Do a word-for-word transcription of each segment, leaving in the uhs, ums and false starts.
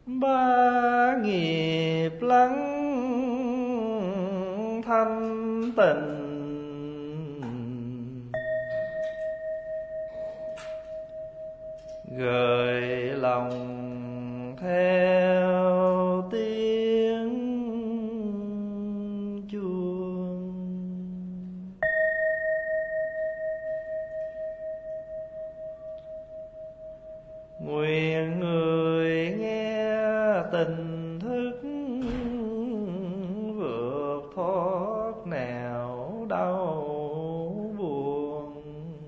ba nghiệp lắng thanh tịnh, gợi lòng theo tiếng chuông. Nguyện người nghe tình thức vượt thoát nẻo đau buồn.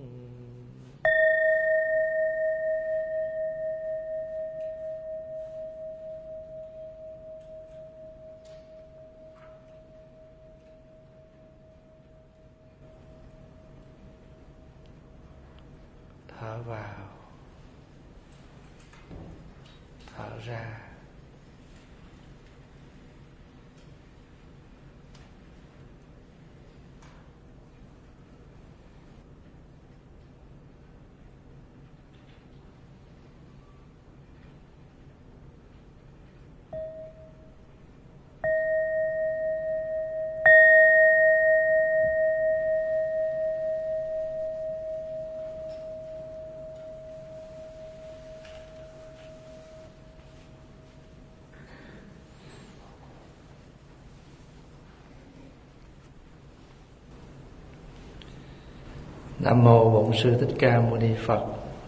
Thở vào, thở ra. Nam mô Bổn Sư Thích Ca Mâu Ni Phật.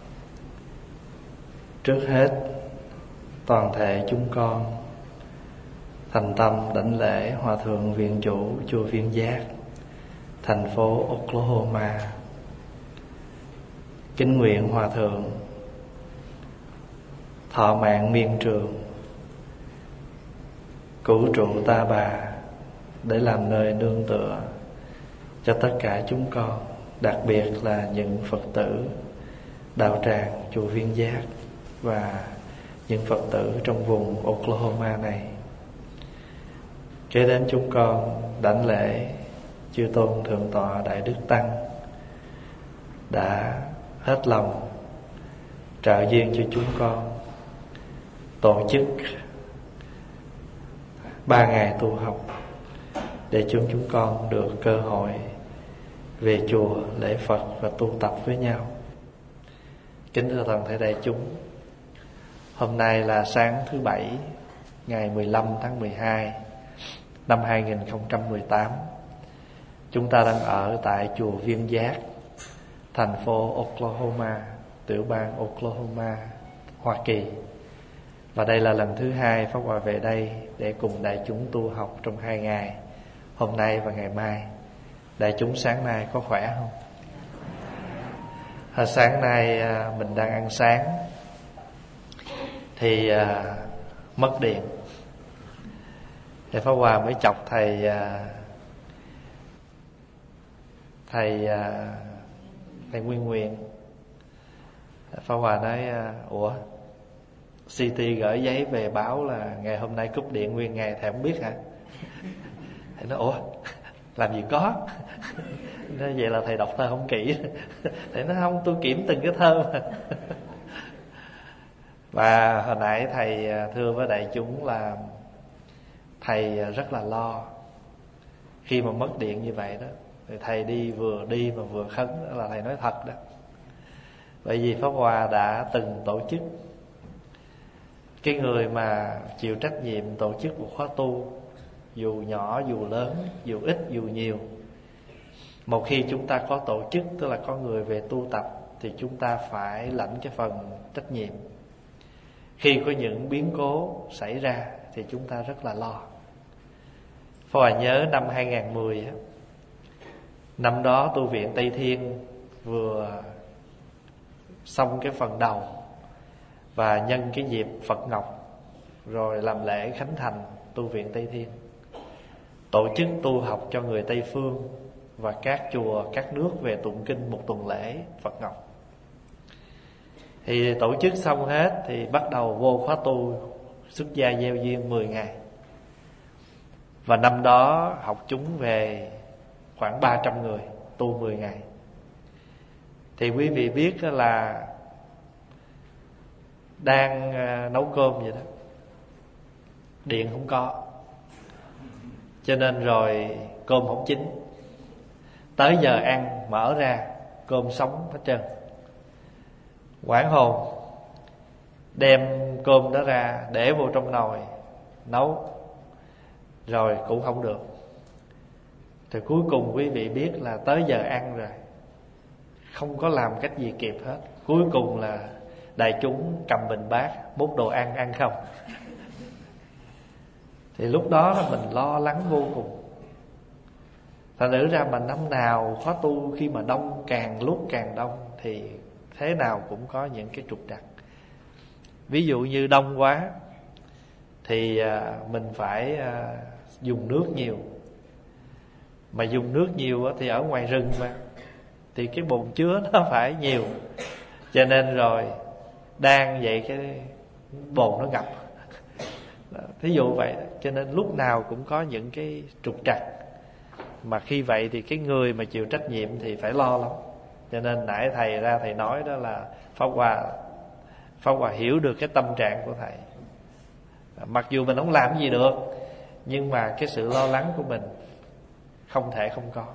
Trước hết, toàn thể chúng con thành tâm đảnh lễ Hòa Thượng Viện Chủ Chùa Viên Giác, thành phố Oklahoma. Kính nguyện Hòa Thượng thọ mạng miên trường, cửu trụ ta bà, để làm nơi nương tựa cho tất cả chúng con, đặc biệt là những Phật tử đạo tràng chùa Viên Giác và những Phật tử trong vùng Oklahoma này. Kế đến chúng con đảnh lễ chư tôn thượng tọa Đại Đức Tăng đã hết lòng trợ duyên cho chúng con tổ chức ba ngày tu học để chúng chúng con được cơ hội về chùa lễ Phật và tu tập với nhau. Kính thưa toàn thể đại chúng, hôm nay là sáng thứ Bảy, ngày mười lăm tháng mười hai năm hai nghìn không trăm mười tám. Chúng ta đang ở tại chùa Viên Giác, thành phố Oklahoma, tiểu bang Oklahoma, Hoa Kỳ. Và đây là lần thứ hai Pháp Hòa về đây để cùng đại chúng tu học trong hai ngày, hôm nay và ngày mai. Đại chúng sáng nay có khỏe không? Hồi sáng nay mình đang ăn sáng thì à, mất điện. Thì Pháp Hòa mới chọc thầy à, thầy à, thầy Nguyên Nguyện. Pháp Hòa nói à, ủa, xê tê gửi giấy về báo là ngày hôm nay cúp điện nguyên ngày, thầy không biết hả? Thầy nói ủa, làm gì có. Nói vậy là thầy đọc thơ không kỹ. Thầy nói không, tôi kiểm từng cái thơ mà. Và hồi nãy thầy thưa với đại chúng là thầy rất là lo khi mà mất điện như vậy đó. Thì thầy đi vừa đi mà vừa khấn, đó là thầy nói thật đó. Bởi vì Pháp Hòa đã từng tổ chức, cái người mà chịu trách nhiệm tổ chức một khóa tu, dù nhỏ dù lớn, dù ít dù nhiều, một khi chúng ta có tổ chức, tức là có người về tu tập, thì chúng ta phải lãnh cái phần trách nhiệm. Khi có những biến cố xảy ra thì chúng ta rất là lo. Pháp Hòa nhớ năm hai nghìn không trăm mười, năm đó tu viện Tây Thiên vừa xong cái phần đầu, và nhân cái dịp Phật Ngọc rồi làm lễ khánh thành tu viện Tây Thiên, tổ chức tu học cho người Tây Phương và các chùa, các nước về tụng kinh một tuần lễ Phật Ngọc. Thì tổ chức xong hết thì bắt đầu vô khóa tu xuất gia gieo duyên mười ngày. Và năm đó học chúng về khoảng ba trăm người tu mười ngày. Thì quý vị biết là đang nấu cơm vậy đó, điện không có, cho nên rồi cơm không chín. Tới giờ ăn mở ra cơm sống hết trơn. Hoảng hồn, đem cơm đó ra để vô trong nồi nấu, rồi cũng không được. Thì cuối cùng quý vị biết là tới giờ ăn rồi, không có làm cách gì kịp hết. Cuối cùng là đại chúng cầm bình bát múc đồ ăn, ăn không. Thì lúc đó là mình lo lắng vô cùng. Thành thử ra mà năm nào khóa tu khi mà đông, càng lúc càng đông, thì thế nào cũng có những cái trục trặc. Ví dụ như đông quá thì mình phải dùng nước nhiều. Mà dùng nước nhiều thì ở ngoài rừng mà, thì cái bồn chứa nó phải nhiều. Cho nên rồi đang vậy cái bồn nó ngập. Thí dụ vậy. Cho nên lúc nào cũng có những cái trục trặc. Mà khi vậy thì cái người mà chịu trách nhiệm thì phải lo lắm. Cho nên nãy thầy ra thầy nói đó là Pháp Hòa Pháp Hòa hiểu được cái tâm trạng của thầy. Mặc dù mình không làm gì được, nhưng mà cái sự lo lắng của mình không thể không có.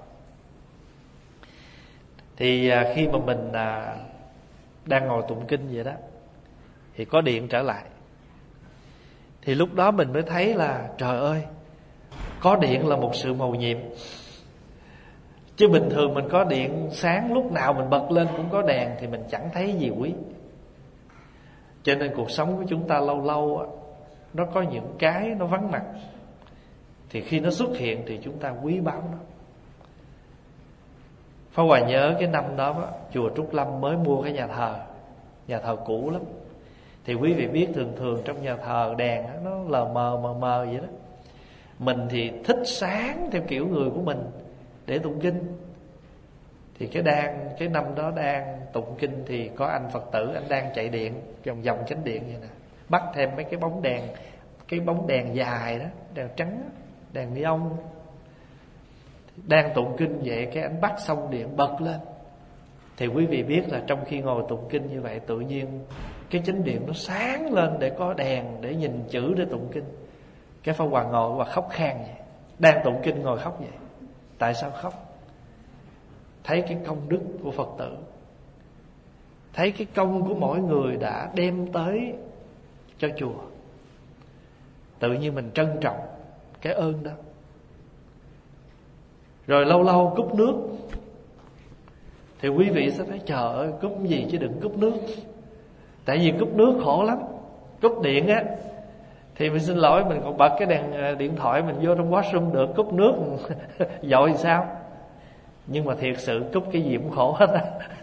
Thì khi mà mình đang ngồi tụng kinh vậy đó, thì có điện trở lại. Thì lúc đó mình mới thấy là trời ơi, có điện là một sự mầu nhiệm. Chứ bình thường mình có điện sáng lúc nào mình bật lên cũng có đèn thì mình chẳng thấy gì quý. Cho nên cuộc sống của chúng ta lâu lâu á, nó có những cái nó vắng mặt, thì khi nó xuất hiện thì chúng ta quý báu nó. Pháp Hòa nhớ cái năm đó, đó chùa Trúc Lâm mới mua cái nhà thờ. Nhà thờ cũ lắm. Thì quý vị biết thường thường trong nhà thờ đèn đó, nó lờ mờ mờ mờ vậy đó. Mình thì thích sáng theo kiểu người của mình để tụng kinh. Thì cái đang cái năm đó đang tụng kinh thì có anh Phật tử, anh đang chạy điện vòng vòng chánh điện vậy nè, bắt thêm mấy cái bóng đèn, cái bóng đèn dài đó, đèn trắng, đèn neon. Đang tụng kinh vậy cái anh bắt xong điện bật lên. Thì quý vị biết là trong khi ngồi tụng kinh như vậy, tự nhiên cái chánh điện nó sáng lên để có đèn, để nhìn chữ để tụng kinh. Cái Pháp Hòa ngồi và khóc khan vậy. Đang tụng kinh ngồi khóc vậy. Tại sao khóc? Thấy cái công đức của Phật tử, thấy cái công của mỗi người đã đem tới cho chùa. Tự nhiên mình trân trọng cái ơn đó. Rồi lâu lâu cúp nước thì quý vị sẽ thấy trời ơi, cúp gì chứ đừng cúp nước. Tại vì cúp nước khổ lắm. Cúp điện á thì mình xin lỗi, mình còn bật cái đèn điện thoại mình vô trong washroom được. Cúp nước dội thì sao? Nhưng mà thiệt sự cúp cái gì cũng khổ hết á.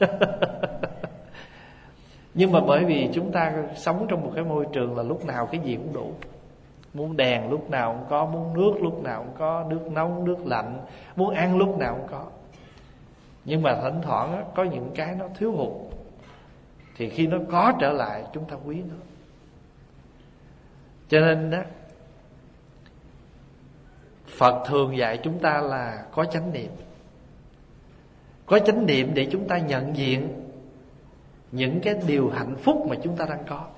Nhưng mà bởi vì chúng ta sống trong một cái môi trường là lúc nào cái gì cũng đủ. Muốn đèn lúc nào cũng có, muốn nước lúc nào cũng có, nước nóng, nước lạnh, muốn ăn lúc nào cũng có. Nhưng mà thỉnh thoảng á, có những cái nó thiếu hụt, thì khi nó có trở lại chúng ta quý nó. Cho nên đó, Phật thường dạy chúng ta là có chánh niệm. Có chánh niệm để chúng ta nhận diện những cái điều hạnh phúc mà chúng ta đang có.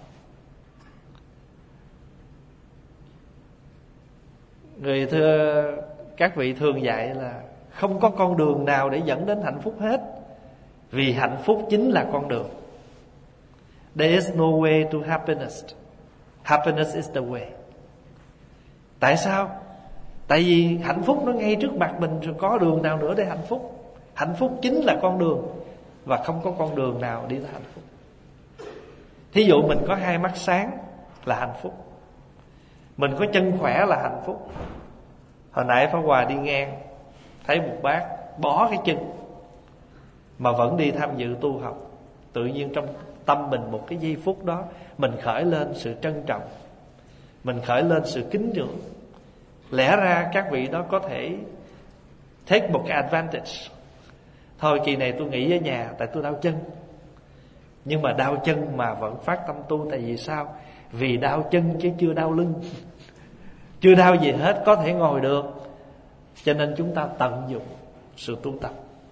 Người thưa các vị thường dạy là không có con đường nào để dẫn đến hạnh phúc hết, vì hạnh phúc chính là con đường. There is no way to happiness. Happiness is the way. Tại sao? Tại vì hạnh phúc nó ngay trước mặt mình rồi, có đường nào nữa để hạnh phúc. Hạnh phúc chính là con đường, và không có con đường nào đi tới hạnh phúc. Thí dụ mình có hai mắt sáng là hạnh phúc, mình có chân khỏe là hạnh phúc. Hồi nãy Pháp Hòa đi ngang thấy một bác bó cái chân mà vẫn đi tham dự tu học. Tự nhiên trong tâm mình một cái giây phút đó, mình khởi lên sự trân trọng, mình khởi lên sự kính ngưỡng. Lẽ ra các vị đó có thể take một cái advantage. Thôi kỳ này tôi nghỉ ở nhà tại tôi đau chân. Nhưng mà đau chân mà vẫn phát tâm tu. Tại vì sao? Vì đau chân chứ chưa đau lưng, chưa đau gì hết, có thể ngồi được. Cho nên chúng ta tận dụng sự tu tập.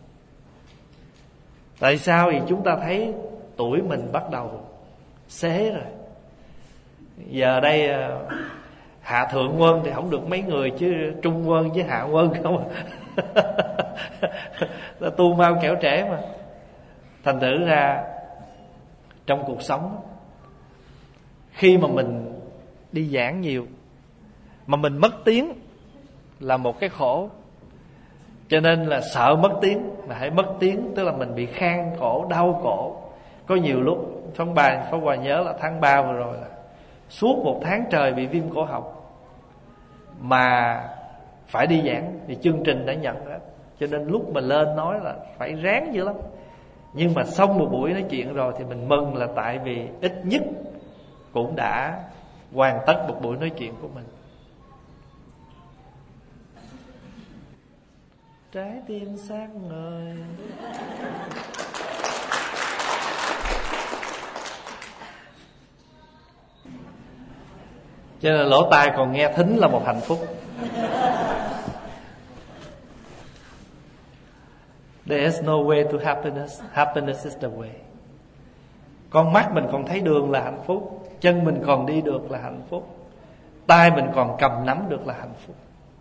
Tại sao? Vì chúng ta thấy tuổi mình bắt đầu xế rồi. Giờ đây Hạ thượng quân thì không được mấy người, chứ trung quân với hạ quân không à. Tu mau kẻo trễ mà. Thành thử ra trong cuộc sống, khi mà mình đi giảng nhiều mà mình mất tiếng là một cái khổ. Cho nên là sợ mất tiếng, mà hãy mất tiếng tức là mình bị khan cổ, đau cổ. Có nhiều lúc Pháp Bà, Pháp Hòa nhớ là tháng ba vừa rồi là suốt một tháng trời bị viêm cổ họng, mà phải đi giảng thì chương trình đã nhận đó. Cho nên lúc mà lên nói là phải ráng dữ lắm. Nhưng mà xong một buổi nói chuyện rồi thì mình mừng, là tại vì ít nhất cũng đã hoàn tất một buổi nói chuyện của mình. Trái tim sáng ngời. Cho nên lỗ tai còn nghe thính là một hạnh phúc. There is no way to happiness. Happiness is the way. Con mắt mình còn thấy đường là hạnh phúc, chân mình còn đi được là hạnh phúc, tay mình còn cầm nắm được là hạnh phúc.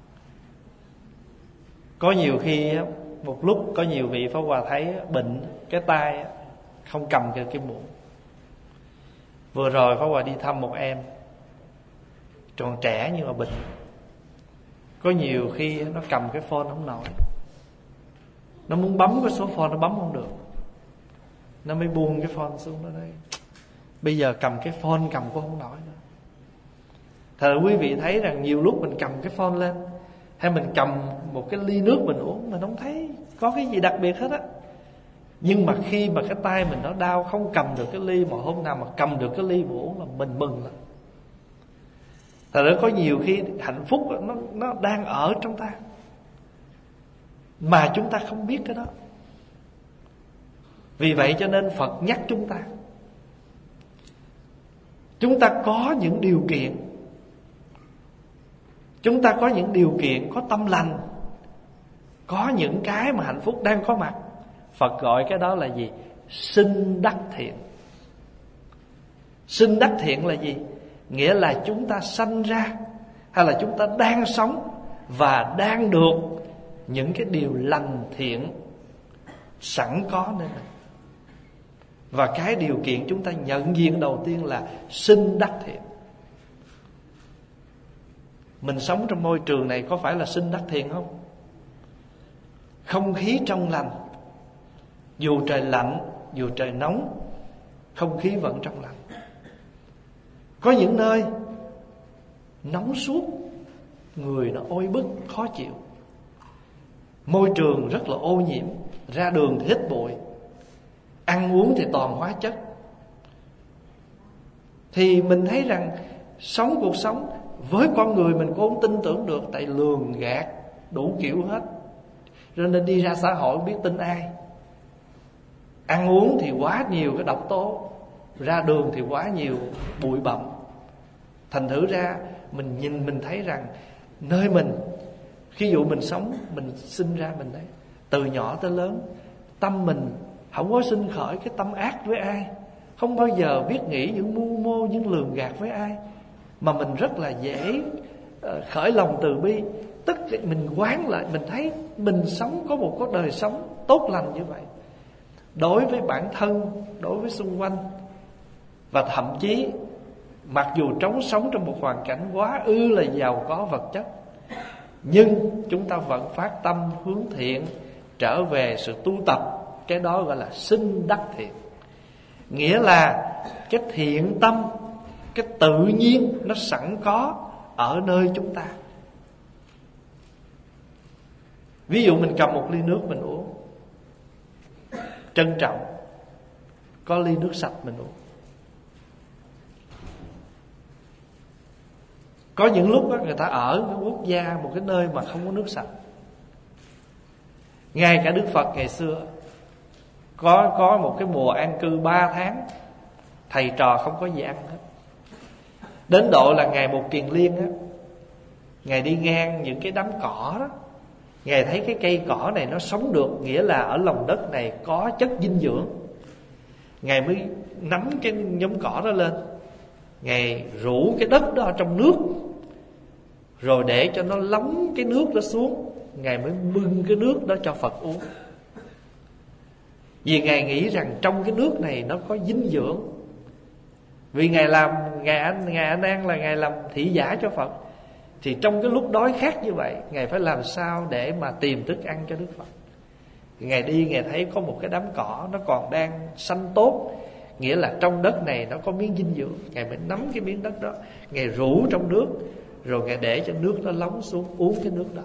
Có nhiều khi một lúc có nhiều vị Pháp Hòa thấy bệnh cái tay không cầm được cái muỗng. Vừa rồi Pháp Hòa đi thăm một em còn trẻ nhưng mà bệnh. Có nhiều khi nó cầm cái phone không nổi, nó muốn bấm cái số phone nó bấm không được, nó mới buông cái phone xuống đó đấy. Bây giờ cầm cái phone cầm cũng không nổi nữa. Thật ra quý vị thấy rằng nhiều lúc mình cầm cái phone lên, hay mình cầm một cái ly nước mình uống, mình không thấy có cái gì đặc biệt hết á. Nhưng mà khi mà cái tay mình nó đau không cầm được cái ly, mà hôm nào mà cầm được cái ly mà uống là mình mừng lắm. Thật ra có nhiều khi hạnh phúc nó, nó đang ở trong ta, mà chúng ta không biết cái đó. Vì vậy cho nên Phật nhắc chúng ta, chúng ta có những điều kiện, chúng ta có những điều kiện, có tâm lành, có những cái mà hạnh phúc đang có mặt. Phật gọi cái đó là gì? Sinh đắc thiện. Sinh đắc thiện là gì? Nghĩa là chúng ta sanh ra, hay là chúng ta đang sống và đang được những cái điều lành thiện sẵn có nơi mình. Và cái điều kiện chúng ta nhận diện đầu tiên là sinh đắc thiện. Mình sống trong môi trường này có phải là sinh đắc thiện không? Không khí trong lành, dù trời lạnh, dù trời nóng, không khí vẫn trong lành. Có những nơi nóng suốt, người nó oi bức, khó chịu, môi trường rất là ô nhiễm, ra đường thì hít bụi, ăn uống thì toàn hóa chất. Thì mình thấy rằng sống cuộc sống với con người mình cũng không tin tưởng được, tại lường gạt đủ kiểu hết. Cho nên đi ra xã hội không biết tin ai. Ăn uống thì quá nhiều cái độc tố, ra đường thì quá nhiều bụi bặm. Thành thử ra mình nhìn mình thấy rằng nơi mình, khi dụ mình sống, mình sinh ra mình đấy, từ nhỏ tới lớn, tâm mình không có sinh khởi cái tâm ác với ai, không bao giờ biết nghĩ những mưu mô, những lường gạt với ai, mà mình rất là dễ khởi lòng từ bi. Tức là mình quán lại, mình thấy mình sống có một cái đời sống tốt lành như vậy, đối với bản thân, đối với xung quanh. Và thậm chí mặc dù trống sống trong một hoàn cảnh quá ư là giàu có vật chất, nhưng chúng ta vẫn phát tâm hướng thiện, trở về sự tu tập. Cái đó gọi là sinh đắc thiện. Nghĩa là cái thiện tâm, cái tự nhiên nó sẵn có ở nơi chúng ta. Ví dụ mình cầm một ly nước mình uống, trân trọng, có ly nước sạch mình uống. Có những lúc đó, người ta ở cái quốc gia, một cái nơi mà không có nước sạch. Ngay cả Đức Phật ngày xưa Có có một cái mùa an cư ba tháng, thầy trò không có gì ăn hết. Đến độ là ngày một kiền liên á, Ngài đi ngang những cái đám cỏ đó, Ngài thấy cái cây cỏ này nó sống được, nghĩa là ở lòng đất này có chất dinh dưỡng. Ngài mới nắm cái nhóm cỏ đó lên, Ngài rủ cái đất đó trong nước, rồi để cho nó lóng cái nước đó xuống, Ngài mới bưng cái nước đó cho Phật uống. Vì Ngài nghĩ rằng trong cái nước này nó có dinh dưỡng. Vì Ngài làm Ngài anh Ngài A Nan là Ngài làm thị giả cho Phật, thì trong cái lúc đói khát như vậy, Ngài phải làm sao để mà tìm thức ăn cho Đức Phật. Ngài đi, Ngài thấy có một cái đám cỏ nó còn đang xanh tốt, nghĩa là trong đất này nó có miếng dinh dưỡng. Ngài mới nắm cái miếng đất đó, Ngài rủ trong nước, rồi Ngài để cho nước nó lóng xuống, uống cái nước đó.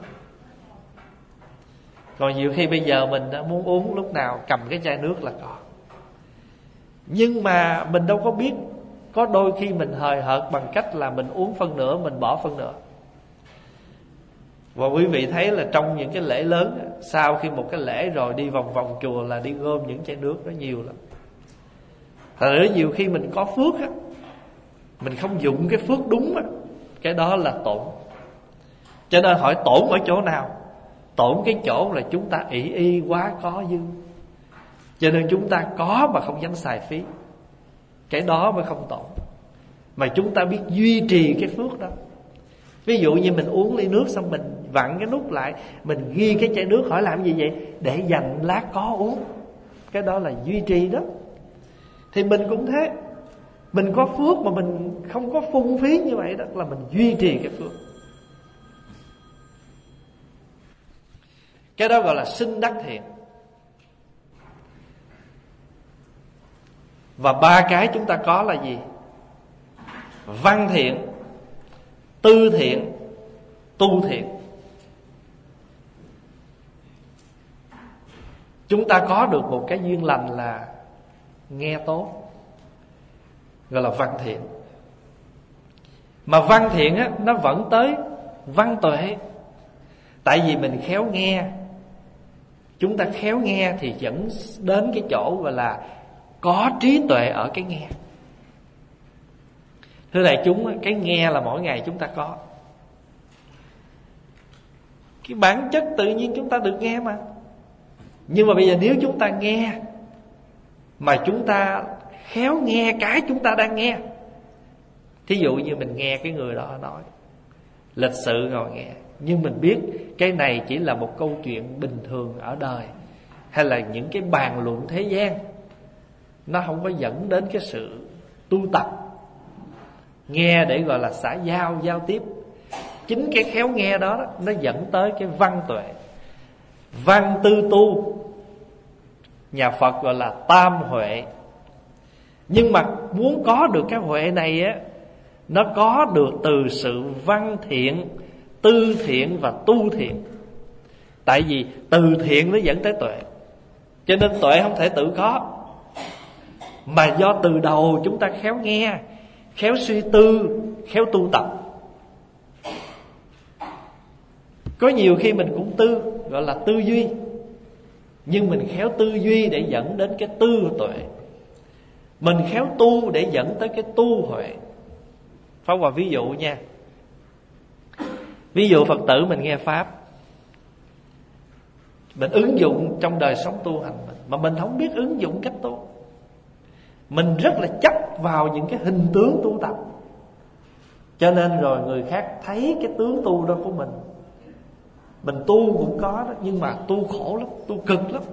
Còn nhiều khi bây giờ mình đã muốn uống, lúc nào cầm cái chai nước là có. Nhưng mà mình đâu có biết, có đôi khi mình hời hợt bằng cách là mình uống phân nửa, mình bỏ phân nửa. Và quý vị thấy là trong những cái lễ lớn, sau khi một cái lễ rồi đi vòng vòng chùa là đi gom những chai nước đó nhiều lắm. Thật ra nhiều khi mình có phước á, mình không dụng cái phước đúng á, cái đó là tổn. Cho nên hỏi tổn ở chỗ nào? Tổn cái chỗ là chúng ta ỷ y quá có dư, cho nên chúng ta có mà không dám xài phí. Cái đó mới không tổn. Mà chúng ta biết duy trì cái phước đó. Ví dụ như mình uống ly nước xong mình vặn cái nút lại, mình ghi cái chai nước, hỏi làm gì vậy? Để dành lát có uống. Cái đó là duy trì đó. Thì mình cũng thế, mình có phước mà mình không có phung phí như vậy, đó là mình duy trì cái phước. Cái đó gọi là sinh đắc thiện. Và ba cái chúng ta có là gì? Văn thiện, tư thiện, tu thiện. Chúng ta có được một cái duyên lành là nghe tốt, gọi là văn thiện. Mà văn thiện á, nó vẫn tới văn tuệ. Tại vì mình khéo nghe. Chúng ta khéo nghe thì dẫn đến cái chỗ gọi là có trí tuệ ở cái nghe. Thưa đại chúng, cái nghe là mỗi ngày chúng ta có. Cái bản chất tự nhiên chúng ta được nghe mà. Nhưng mà bây giờ nếu chúng ta nghe mà chúng ta khéo nghe cái chúng ta đang nghe. Thí dụ như mình nghe cái người đó nói, lịch sự ngồi nghe, nhưng mình biết cái này chỉ là một câu chuyện bình thường ở đời, hay là những cái bàn luận thế gian, nó không có dẫn đến cái sự tu tập. Nghe để gọi là xã giao, giao tiếp. Chính cái khéo nghe đó, nó dẫn tới cái văn tuệ. Văn tư tu, nhà Phật gọi là tam huệ. Nhưng mà muốn có được cái huệ này á, nó có được từ sự văn thiện, tư thiện và tu thiện. Tại vì từ thiện nó dẫn tới tuệ, cho nên tuệ không thể tự có, mà do từ đầu chúng ta khéo nghe, khéo suy tư, khéo tu tập. Có nhiều khi mình cũng tư, gọi là tư duy, nhưng mình khéo tư duy để dẫn đến cái tư tuệ. Mình khéo tu để dẫn tới cái tu huệ. Pháp Hòa ví dụ nha. Ví dụ Phật tử mình nghe Pháp, mình ứng dụng trong đời sống tu hành mình, mà mình không biết ứng dụng cách tu. Mình rất là chấp vào những cái hình tướng tu tập, cho nên rồi người khác thấy cái tướng tu đó của mình. Mình tu cũng có đó, nhưng mà tu khổ lắm, tu cực lắm.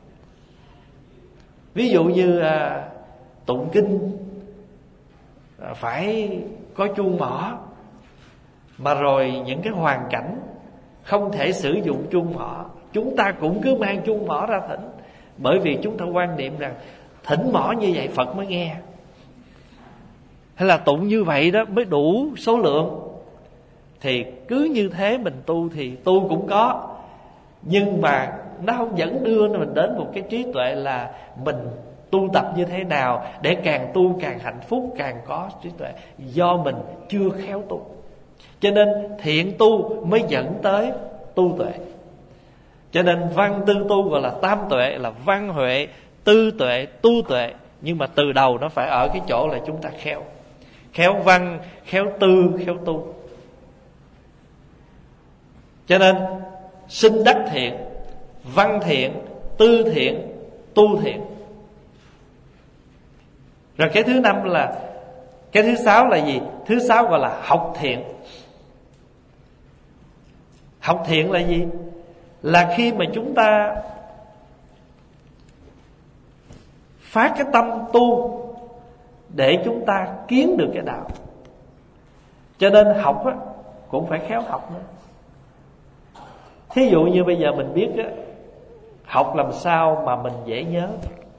Ví dụ như à, tụng kinh à, phải có chuông mỏ, mà rồi những cái hoàn cảnh không thể sử dụng chuông mỏ, chúng ta cũng cứ mang chuông mỏ ra thỉnh. Bởi vì chúng ta quan niệm rằng thỉnh mỏ như vậy Phật mới nghe, hay là tụng như vậy đó mới đủ số lượng. Thì cứ như thế mình tu thì tu cũng có, nhưng mà nó không dẫn đưa mình đến một cái trí tuệ là mình tu tập như thế nào để càng tu càng hạnh phúc, càng có trí tuệ. Do mình chưa khéo tu, cho nên thiện tu mới dẫn tới tu tuệ. Cho nên văn tư tu gọi là tam tuệ, là văn huệ, tư tuệ, tu tuệ. Nhưng mà từ đầu nó phải ở cái chỗ là chúng ta khéo. Khéo văn, khéo tư, khéo tu. Cho nên sinh đắc thiện, văn thiện, tư thiện, tu thiện. Rồi cái thứ năm là, cái thứ sáu là gì? Thứ sáu gọi là học thiện. Học thiện là gì? Là khi mà chúng ta phát cái tâm tu để chúng ta kiến được cái đạo. Cho nên học á, cũng phải khéo học nữa. Thí dụ như bây giờ mình biết á, học làm sao mà mình dễ nhớ.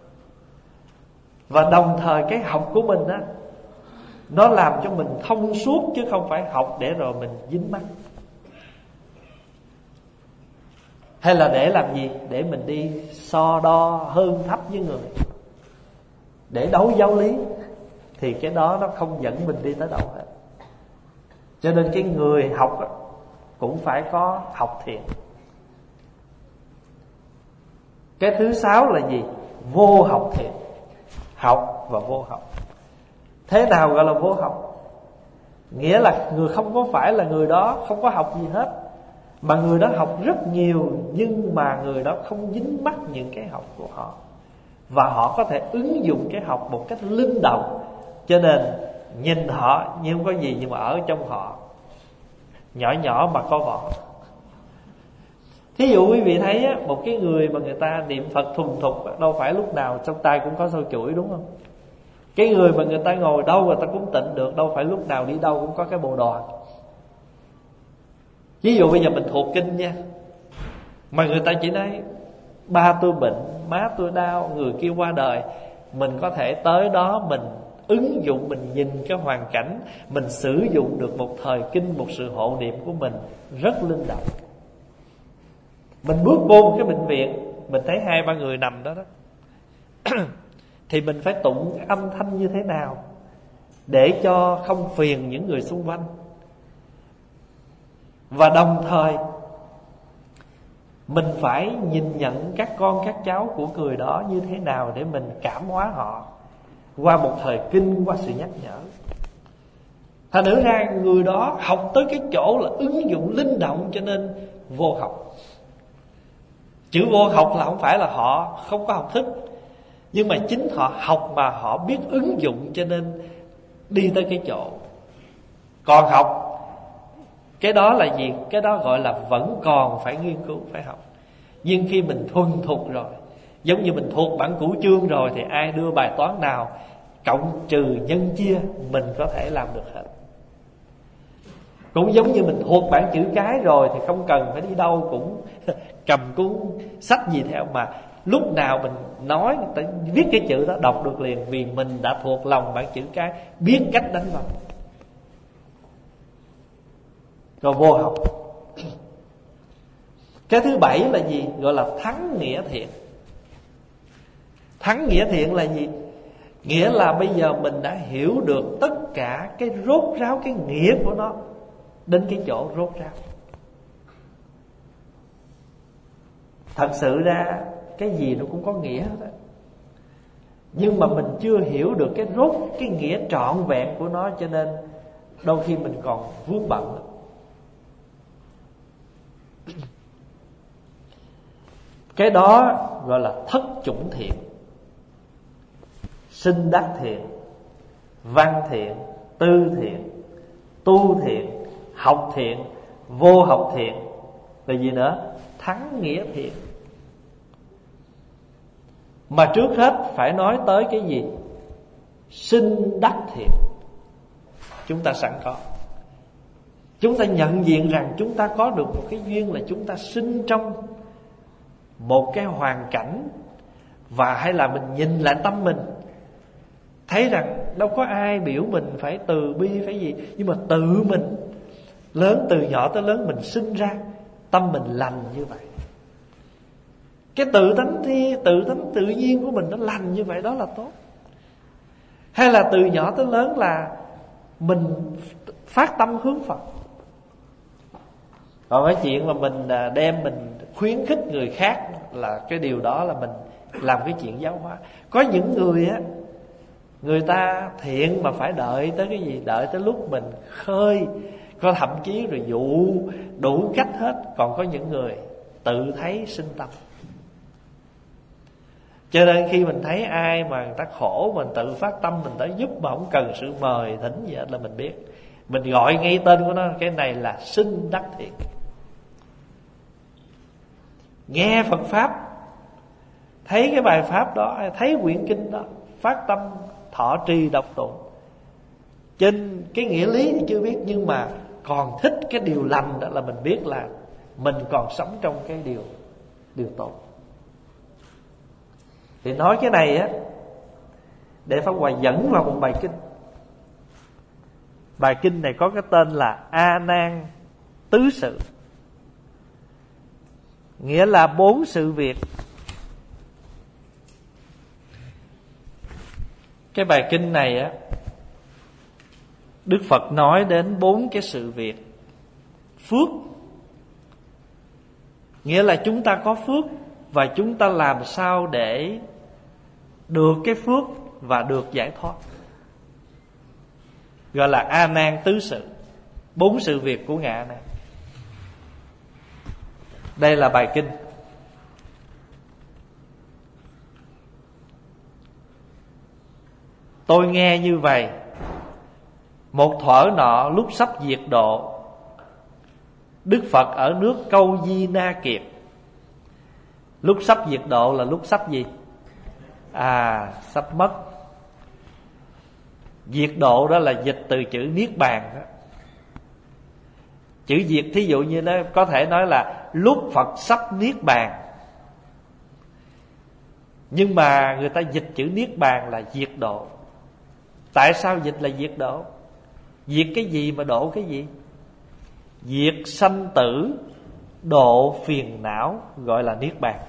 Và đồng thời cái học của mình á, nó làm cho mình thông suốt, chứ không phải học để rồi mình dính mắc. Hay là để làm gì? Để mình đi so đo hơn thấp với người, để đấu giáo lý. Thì cái đó nó không dẫn mình đi tới đâu hết. Cho nên cái người học á, cũng phải có học thiện. Cái thứ sáu là gì? Vô học thiện. Học và vô học. Thế nào gọi là vô học? Nghĩa là người không có phải là người đó không có học gì hết, mà người đó học rất nhiều, nhưng mà người đó không dính mắc những cái học của họ, và họ có thể ứng dụng cái học một cách linh động. Cho nên nhìn họ như không có gì, nhưng mà ở trong họ nhỏ nhỏ mà có vỏ. Thí dụ quý vị thấy á, một cái người mà người ta niệm Phật thuần thục, đâu phải lúc nào trong tay cũng có sâu chuỗi, đúng không? Cái người mà người ta ngồi đâu người ta cũng tịnh được, đâu phải lúc nào đi đâu cũng có cái bồ đoàn. Ví dụ bây giờ mình thuộc kinh nha, mà người ta chỉ nói ba tôi bệnh, má tôi đau, người kia qua đời, mình có thể tới đó mình ứng dụng, mình nhìn cái hoàn cảnh, mình sử dụng được một thời kinh, một sự hộ niệm của mình rất linh động. Mình bước vô một cái bệnh viện, mình thấy hai ba người nằm đó đó thì mình phải tụng âm thanh như thế nào để cho không phiền những người xung quanh. Và đồng thời mình phải nhìn nhận các con các cháu của người đó như thế nào để mình cảm hóa họ qua một thời kinh, qua sự nhắc nhở. Thành thử ra người đó học tới cái chỗ là ứng dụng linh động, cho nên vô học. Chữ vô học là không phải là họ không có học thức, nhưng mà chính họ học mà họ biết ứng dụng, cho nên đi tới cái chỗ. Còn học, cái đó là gì? Cái đó gọi là vẫn còn phải nghiên cứu, phải học. Nhưng khi mình thuần thục rồi, giống như mình thuộc bản cửu chương rồi, thì ai đưa bài toán nào cộng trừ nhân chia mình có thể làm được hết. Cũng giống như mình thuộc bản chữ cái rồi thì không cần phải đi đâu cũng cầm cuốn sách gì theo, mà lúc nào mình nói người ta viết cái chữ đó đọc được liền, vì mình đã thuộc lòng bản chữ cái, biết cách đánh vần. Rồi vô học. Cái thứ bảy là gì? Gọi là thắng nghĩa thiện. Thắng nghĩa thiện là gì? Nghĩa là bây giờ mình đã hiểu được tất cả cái rốt ráo, cái nghĩa của nó, đến cái chỗ rốt ráo. Thật sự ra cái gì nó cũng có nghĩa hết á, nhưng mà mình chưa hiểu được cái rốt, cái nghĩa trọn vẹn của nó, cho nên đôi khi mình còn vướng bận. Cái đó gọi là thất chủng thiện: sinh đắc thiện, văn thiện, tư thiện, tu thiện, học thiện, vô học thiện. Là gì nữa? Thắng nghĩa thiện. Mà trước hết phải nói tới cái gì? Sinh đắc thiện. Chúng ta sẵn có. Chúng ta nhận diện rằng chúng ta có được một cái duyên là chúng ta sinh trong một cái hoàn cảnh, và hay là mình nhìn lại tâm mình, thấy rằng đâu có ai biểu mình phải từ bi phải gì, nhưng mà tự mình lớn, từ nhỏ tới lớn mình sinh ra tâm mình lành như vậy. Cái tự tánh thi, tự tánh tự nhiên của mình nó lành như vậy, đó là tốt. Hay là từ nhỏ tới lớn là mình phát tâm hướng Phật. Còn cái chuyện mà mình đem mình khuyến khích người khác là cái điều đó là mình làm cái chuyện giáo hóa. Có những người á, người ta thiện mà phải đợi tới cái gì? Đợi tới lúc mình khơi, có thậm chí rồi dụ đủ cách hết. Còn có những người tự thấy sinh tâm. Cho nên khi mình thấy ai mà người ta khổ, mình tự phát tâm mình tới giúp, mà không cần sự mời thỉnh gì hết là mình biết. Mình gọi ngay tên của nó, cái này là sinh đắc thiện. nghe Phật Pháp, thấy cái bài Pháp đó, thấy quyển kinh đó, phát tâm thọ trì đọc tụng. Trên cái nghĩa lý thì chưa biết, nhưng mà còn thích cái điều lành đó là mình biết là mình còn sống trong cái điều điều tốt. Thì nói cái này á để Pháp Hòa dẫn vào một bài kinh. Bài kinh này có cái tên là A Nan Tứ Sự, nghĩa là bốn sự việc. Cái bài kinh này á, Đức Phật nói đến bốn cái sự việc. Phước, nghĩa là chúng ta có phước và chúng ta làm sao để được cái phước và được giải thoát, gọi là A Nan Tứ Sự, bốn sự việc của Ngài A Nan. Đây là bài kinh. Tôi nghe như vậy, một thuở nọ lúc sắp diệt độ, Đức Phật ở nước Câu Di Na Kiệt. Lúc sắp diệt độ là lúc sắp gì? À, sắp mất. Diệt độ đó là dịch từ chữ Niết Bàn đó. Chữ diệt thí dụ như nó có thể nói là lúc Phật sắp Niết Bàn, nhưng mà người ta dịch chữ Niết Bàn là diệt độ. Tại sao dịch là diệt độ? Diệt cái gì mà độ cái gì? Diệt sanh tử, độ phiền não, gọi là Niết Bàn.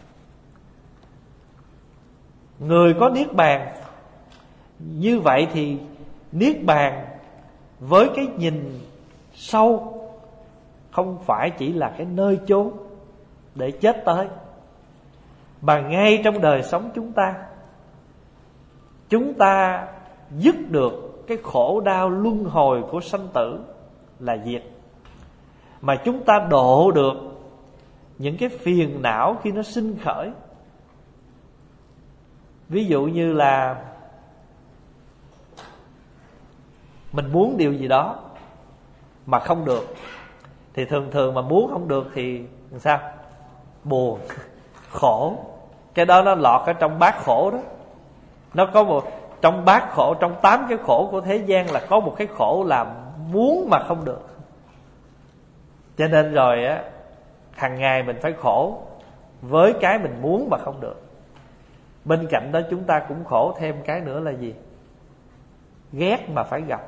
Người có Niết Bàn như vậy thì Niết Bàn với cái nhìn sâu không phải chỉ là cái nơi chốn để chết tới, mà ngay trong đời sống chúng ta, chúng ta dứt được cái khổ đau luân hồi của sanh tử là diệt, mà chúng ta độ được những cái phiền não khi nó sinh khởi. Ví dụ như là mình muốn điều gì đó mà không được, thì thường thường mà muốn không được thì làm sao? Buồn, khổ. Cái đó nó lọt ở trong bát khổ đó. Nó có một, trong bát khổ, trong tám cái khổ của thế gian là có một cái khổ là muốn mà không được. Cho nên rồi á, hàng ngày mình phải khổ với cái mình muốn mà không được. Bên cạnh đó chúng ta cũng khổ thêm cái nữa là gì? Ghét mà phải gặp.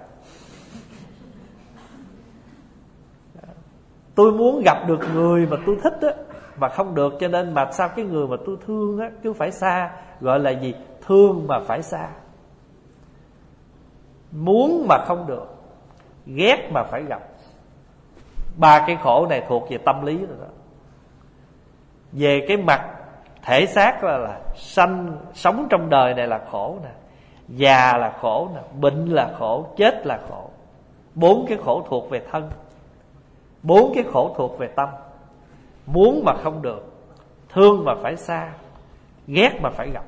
Tôi muốn gặp được người mà tôi thích á, mà không được, cho nên mà sao cái người mà tôi thương á cứ phải xa. Gọi là gì? Thương mà phải xa. Muốn mà không được, ghét mà phải gặp. Ba cái khổ này thuộc về tâm lý rồi đó. Về cái mặt thể xác là, là sanh, sống trong đời này là khổ nè, già là khổ nè, bệnh là khổ, chết là khổ. Bốn cái khổ thuộc về thân, bốn cái khổ thuộc về tâm. Muốn mà không được, thương mà phải xa, ghét mà phải gặp.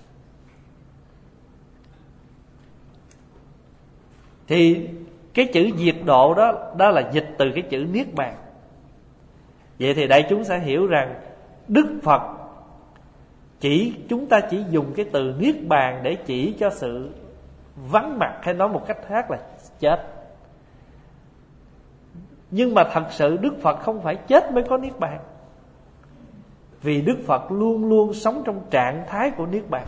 Thì cái chữ diệt độ đó, đó là dịch từ cái chữ Niết Bàn. Vậy thì đại chúng sẽ hiểu rằng Đức Phật chỉ, chúng ta chỉ dùng cái từ Niết Bàn để chỉ cho sự vắng mặt, hay nói một cách khác là chết. Nhưng mà thật sự Đức Phật không phải chết mới có Niết Bàn, vì Đức Phật luôn luôn sống trong trạng thái của Niết Bàn.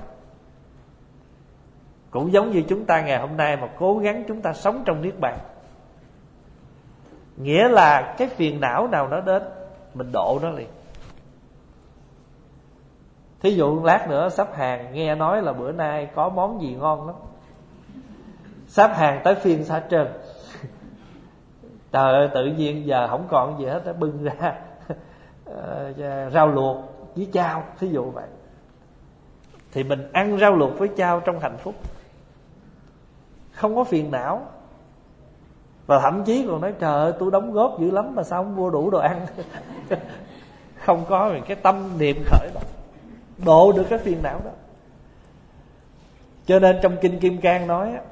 Cũng giống như chúng ta ngày hôm nay mà cố gắng chúng ta sống trong Niết Bàn, nghĩa là cái phiền não nào nó đến mình độ nó liền. Thí dụ lát nữa sắp hàng nghe nói là bữa nay có món gì ngon lắm, sắp hàng tới phiên xã Trơn. Trời ơi, tự nhiên giờ không còn gì hết, đã bưng ra rau luộc với chao, thí dụ vậy. Thì mình ăn rau luộc với chao trong hạnh phúc, không có phiền não. Và thậm chí còn nói trời ơi, tôi đóng góp dữ lắm mà sao không mua đủ đồ ăn. Không có cái tâm niệm khởi động, độ được cái phiền não đó. Cho nên trong Kinh Kim Cang nói á,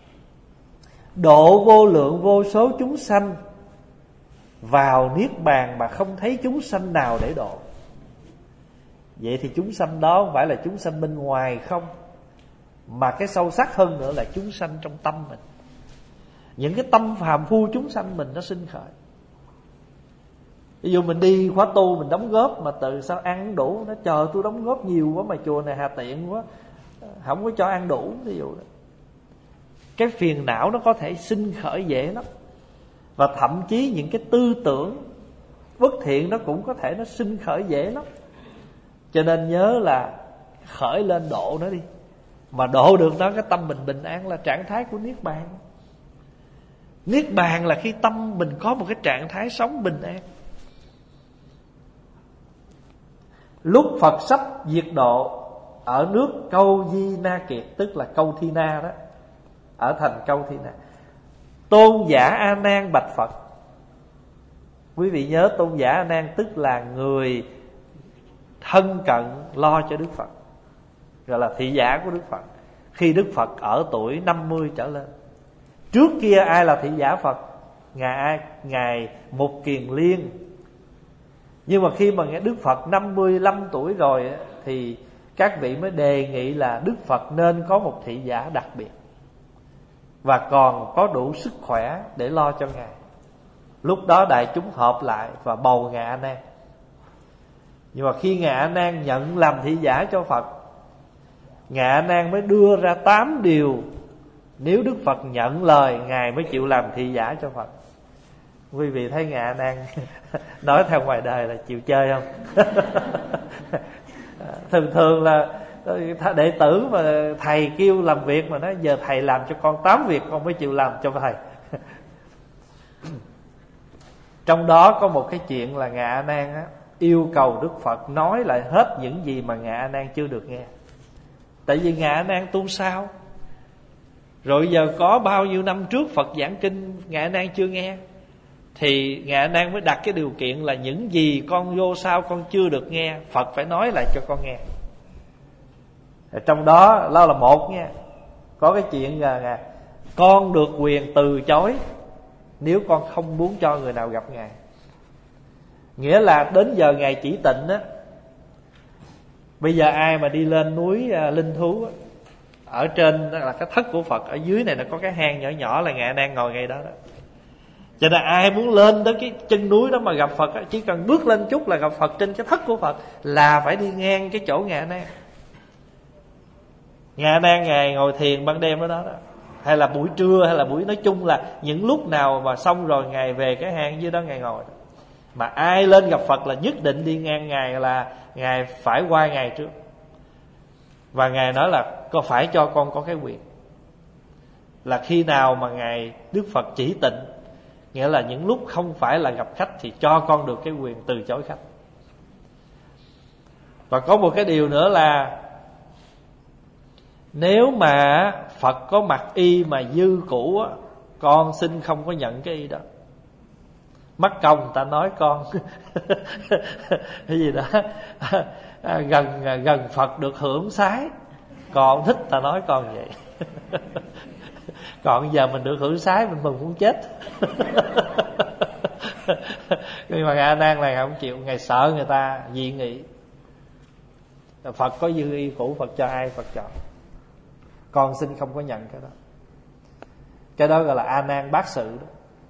độ vô lượng vô số chúng sanh vào Niết Bàn mà không thấy chúng sanh nào để độ. Vậy thì chúng sanh đó không phải là chúng sanh bên ngoài không, mà cái sâu sắc hơn nữa là chúng sanh trong tâm mình. Những cái tâm phàm phu chúng sanh mình nó sinh khởi. Ví dụ mình đi khóa tu, mình đóng góp mà từ sao ăn đủ, nó chờ tôi đóng góp nhiều quá mà chùa này hà tiện quá, không có cho ăn đủ. Ví dụ đó, cái phiền não nó có thể sinh khởi dễ lắm. Và thậm chí những cái tư tưởng bất thiện nó cũng có thể nó sinh khởi dễ lắm. Cho nên nhớ là khởi lên độ nó đi. Mà độ được nó, cái tâm mình bình an là trạng thái của Niết Bàn. Niết Bàn là khi tâm mình có một cái trạng thái sống bình an. Lúc Phật sắp diệt độ ở nước Câu Di Na Kiệt, tức là Câu Thi Na đó, ở thành Câu Thi Na, Tôn giả A Nan bạch Phật. Quý vị nhớ Tôn giả A Nan tức là người thân cận lo cho Đức Phật, gọi là thị giả của Đức Phật. Khi Đức Phật ở tuổi năm mươi trở lên. Trước kia ai là thị giả Phật? Ngài Ngài Mục Kiền Liên. Nhưng mà khi mà nghe Đức Phật năm mươi lăm tuổi rồi thì các vị mới đề nghị là Đức Phật nên có một thị giả đặc biệt và còn có đủ sức khỏe để lo cho Ngài. Lúc đó đại chúng họp lại và bầu Ngài A Nan. Nhưng mà khi Ngài A Nan nhận làm thị giả cho Phật, Ngài A Nan mới đưa ra tám điều nếu Đức Phật nhận lời Ngài mới chịu làm thị giả cho Phật. Quý vị thấy Ngài A Nan nói theo ngoài đời là chịu chơi không? Thường thường là đệ tử mà thầy kêu làm việc mà nói giờ thầy làm cho con tám việc con mới chịu làm cho thầy. Trong đó có một cái chuyện là Ngài A Nan á, yêu cầu Đức Phật nói lại hết những gì mà Ngài A Nan chưa được nghe. Tại vì Ngài A Nan tu sao, rồi giờ có bao nhiêu năm trước Phật giảng kinh Ngài A Nan chưa nghe, thì Ngài A Nan mới đặt cái điều kiện là những gì con vô sao con chưa được nghe, Phật phải nói lại cho con nghe. Trong đó đó là một nha, có cái chuyện là con được quyền từ chối nếu con không muốn cho người nào gặp Ngài. Nghĩa là đến giờ Ngài chỉ tịnh á, bây giờ ai mà đi lên núi uh, Linh Thú á, ở trên là cái thất của Phật, ở dưới này nó có cái hang nhỏ nhỏ là Ngài A Nan ngồi ngay đó đó. Cho nên ai muốn lên tới cái chân núi đó mà gặp Phật á, chỉ cần bước lên chút là gặp Phật trên cái thất của Phật, là phải đi ngang cái chỗ Ngài A Nan. Ngài A Nan Ngài ngồi thiền ban đêm ở đó đó, hay là buổi trưa, hay là buổi, nói chung là những lúc nào mà xong rồi Ngài về cái hang dưới đó Ngài ngồi. Mà ai lên gặp Phật là nhất định đi ngang Ngài, là Ngài phải qua Ngài trước. Và Ngài nói là có phải cho con có cái quyền là khi nào mà Ngài Đức Phật chỉ tịnh, nghĩa là những lúc không phải là gặp khách, thì cho con được cái quyền từ chối khách. Và có một cái điều nữa là nếu mà Phật có mặc y mà dư cũ á, con xin không có nhận cái y đó. Mất công người ta nói con cái gì đó gần gần Phật được hưởng sái, con thích ta nói con vậy. Còn giờ mình được hưởng sái mình mừng muốn chết. Nhưng mà Ngài A Nan này không chịu, Ngài sợ người ta dị nghị. Phật có dư y cũ, Phật cho ai Phật chọn, con xin không có nhận cái đó. Cái đó gọi là A Nan bát sự đó.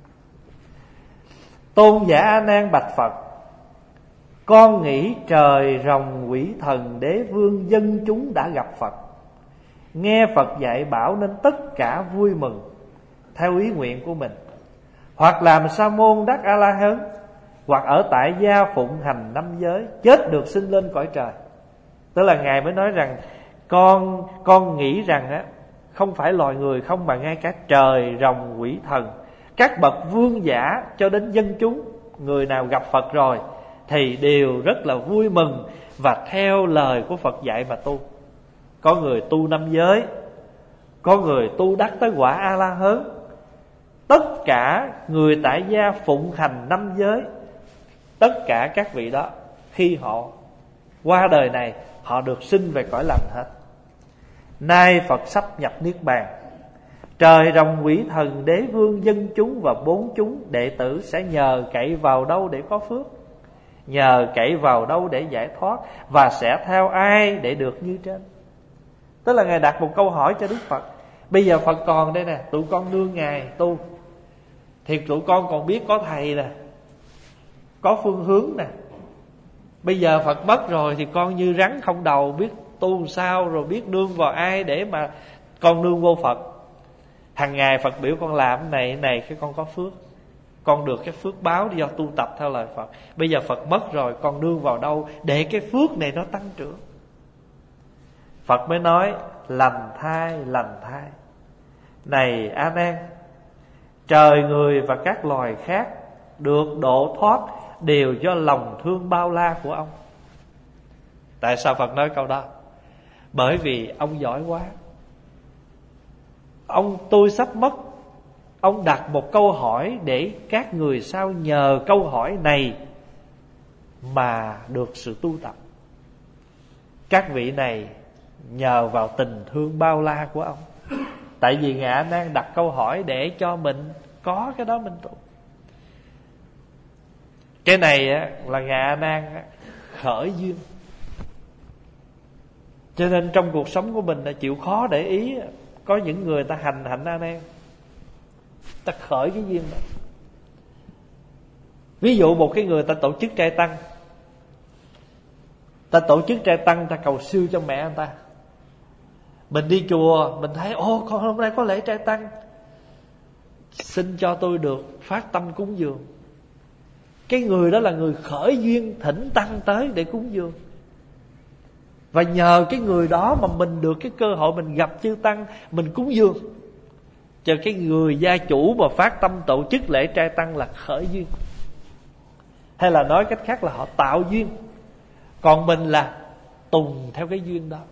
Tôn giả A Nan bạch Phật: con nghĩ trời rồng quỷ thần đế vương dân chúng đã gặp Phật, nghe Phật dạy bảo nên tất cả vui mừng theo ý nguyện của mình, hoặc làm sa môn đắc A La Hán, hoặc ở tại gia phụng hành năm giới, chết được sinh lên cõi trời. Tức là Ngài mới nói rằng con con nghĩ rằng á, không phải loài người không, mà ngay cả trời rồng quỷ thần, các bậc vương giả cho đến dân chúng, người nào gặp Phật rồi thì đều rất là vui mừng và theo lời của Phật dạy mà tu. Có người tu năm giới, có người tu đắc tới quả A La Hán. Tất cả người tại gia phụng hành năm giới, tất cả các vị đó khi họ qua đời này, họ được sinh về cõi lành hết. Nay Phật sắp nhập Niết Bàn, trời rồng quỷ thần đế vương dân chúng và bốn chúng đệ tử sẽ nhờ cậy vào đâu để có phước? nhờ cậy vào đâu để giải thoát, và sẽ theo ai để được như trên. Tức là Ngài đặt một câu hỏi cho Đức Phật. Bây giờ Phật còn đây nè, tụi con nương Ngài tu, thì tụi con còn biết có thầy nè, có phương hướng nè. Bây giờ Phật mất rồi thì con như rắn không đầu, biết tu làm sao, rồi biết nương vào ai để mà con nương vô Phật. Hằng ngày Phật biểu con làm cái này cái này, cái con có phước, con được cái phước báo do tu tập theo lời Phật. Bây giờ Phật mất rồi, con nương vào đâu để cái phước này nó tăng trưởng? Phật mới nói: lành thai, lành thai. Này A Nan, trời người và các loài khác được độ thoát đều do lòng thương bao la của ông. Tại sao Phật nói câu đó? Bởi vì ông giỏi quá. Ông tôi sắp mất, ông đặt một câu hỏi để các người sau nhờ câu hỏi này mà được sự tu tập. Các vị này nhờ vào tình thương bao la của ông. Tại vì Ngài A Nan đặt câu hỏi để cho mình có cái đó mình tu. Cái này á, là Ngài A Nan khởi duyên. Cho nên trong cuộc sống của mình là chịu khó để ý. Có những người ta hành hạnh A Nan, ta khởi cái duyên đó. Ví dụ một cái người ta tổ chức trai tăng, ta tổ chức trai tăng, ta cầu siêu cho mẹ anh ta. Mình đi chùa, mình thấy ô con hôm nay có lễ trai tăng, xin cho tôi được phát tâm cúng dường. Cái người đó là người khởi duyên thỉnh tăng tới để cúng dường. Và nhờ cái người đó mà mình được cái cơ hội mình gặp chư tăng, mình cúng dường. Cho cái người gia chủ mà phát tâm tổ chức lễ trai tăng là khởi duyên. Hay là nói cách khác là họ tạo duyên. Còn mình là tùng theo cái duyên đó.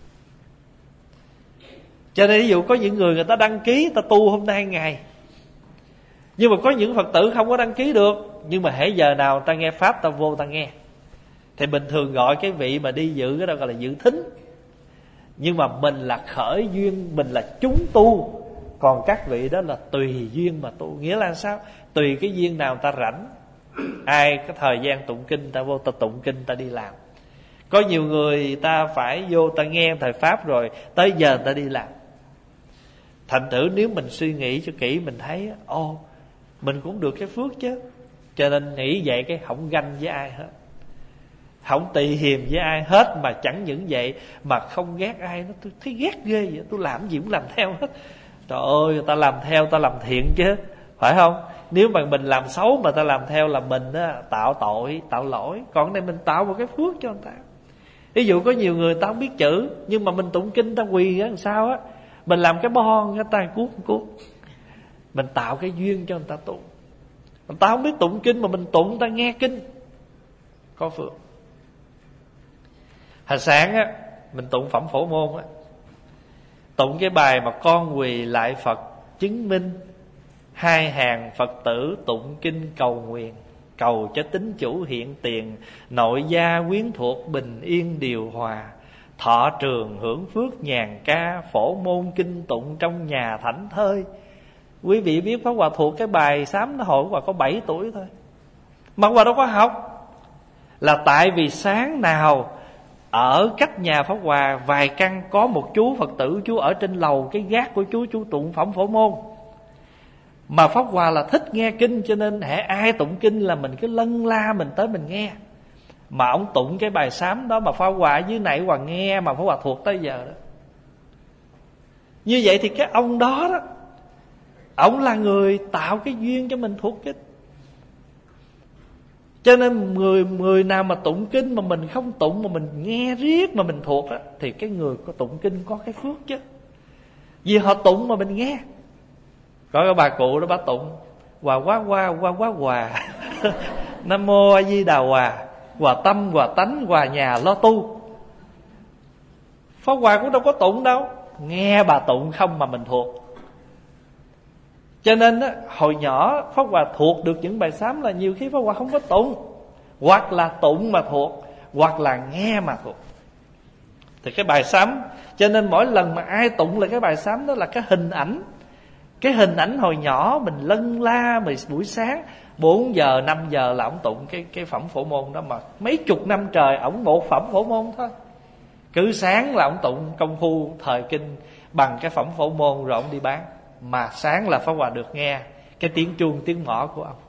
Cho nên ví dụ có những người người ta đăng ký, ta tu hôm nay ngày, nhưng mà có những Phật tử không có đăng ký được, nhưng mà hễ giờ nào ta nghe Pháp ta vô ta nghe. Thì bình thường gọi cái vị mà đi dự cái đó gọi là dự thính. Nhưng mà mình là khởi duyên, mình là chúng tu. Còn các vị đó là tùy duyên mà tu. Nghĩa là sao? Tùy cái duyên nào ta rảnh. Ai có thời gian tụng kinh ta vô ta tụng kinh, ta đi làm. Có nhiều người ta phải vô ta nghe thời Pháp rồi tới giờ ta đi làm. Thành thử nếu mình suy nghĩ cho kỹ, mình thấy ồ, mình cũng được cái phước chứ. Cho nên nghĩ vậy cái không ganh với ai hết, không tỳ hiềm với ai hết. Mà chẳng những vậy mà không ghét ai. Nó tôi thấy ghét ghê vậy, tôi làm gì cũng làm theo hết. Trời ơi, ta làm theo, ta làm thiện chứ, phải không? Nếu mà mình làm xấu mà ta làm theo là mình á, tạo tội, tạo lỗi. Còn đây mình tạo một cái phước cho người ta. Ví dụ có nhiều người ta không biết chữ, nhưng mà mình tụng kinh ta quỳ á, làm sao á, mình làm cái bon, cái tay cuốc cuốc, mình tạo cái duyên cho người ta tụng. Người ta không biết tụng kinh mà mình tụng, người ta nghe kinh, có phước. Hồi sáng á, mình tụng phẩm Phổ Môn á, tụng cái bài mà con quỳ lại Phật chứng minh, hai hàng Phật tử tụng kinh cầu nguyện, cầu cho tín chủ hiện tiền, nội gia quyến thuộc bình yên điều hòa, thọ trường hưởng phước nhàn ca, Phổ Môn kinh tụng trong nhà thảnh thơi. Quý vị biết Pháp Hòa thuộc cái bài sám đó hồi Pháp Hòa có bảy tuổi thôi, mà Pháp Hòa đâu có học. Là tại vì sáng nào ở cách nhà Pháp Hòa vài căn có một chú Phật tử, chú ở trên lầu cái gác của chú, chú tụng phẩm Phổ Môn. Mà Pháp Hòa là thích nghe kinh, cho nên hễ ai tụng kinh là mình cứ lân la mình tới mình nghe. Mà ông tụng cái bài sám đó mà Pháp Hòa dưới nãy Hòa nghe, mà Pháp Hòa thuộc tới giờ đó. Như vậy thì cái ông đó đó, ông là người tạo cái duyên cho mình thuộc kinh. Cho nên người người nào mà tụng kinh mà mình không tụng, mà mình nghe riết mà mình thuộc đó, thì cái người có tụng kinh có cái phước chứ. Vì họ tụng mà mình nghe. Có cái bà cụ đó bà tụng Hòa quá qua qua quá hòa Nam mô A Di Đà Hòa, hòa tâm hòa tánh hòa nhà lo tu. Pháp Hòa cũng đâu có tụng đâu, nghe bà tụng không mà mình thuộc. Cho nên á, hồi nhỏ Pháp Hòa thuộc được những bài sám là nhiều khi Pháp Hòa không có tụng, hoặc là tụng mà thuộc, hoặc là nghe mà thuộc. Thì cái bài sám, cho nên mỗi lần mà ai tụng là cái bài sám đó là cái hình ảnh Cái hình ảnh hồi nhỏ mình lân la mình buổi sáng bốn giờ năm giờ là ổng tụng cái cái phẩm Phổ Môn đó, mà mấy chục năm trời ổng một phẩm Phổ Môn thôi. Cứ sáng là ổng tụng công phu thời kinh bằng cái phẩm Phổ Môn rồi ổng đi bán. Mà sáng là Pháp Hòa được nghe cái tiếng chuông tiếng mõ của ông.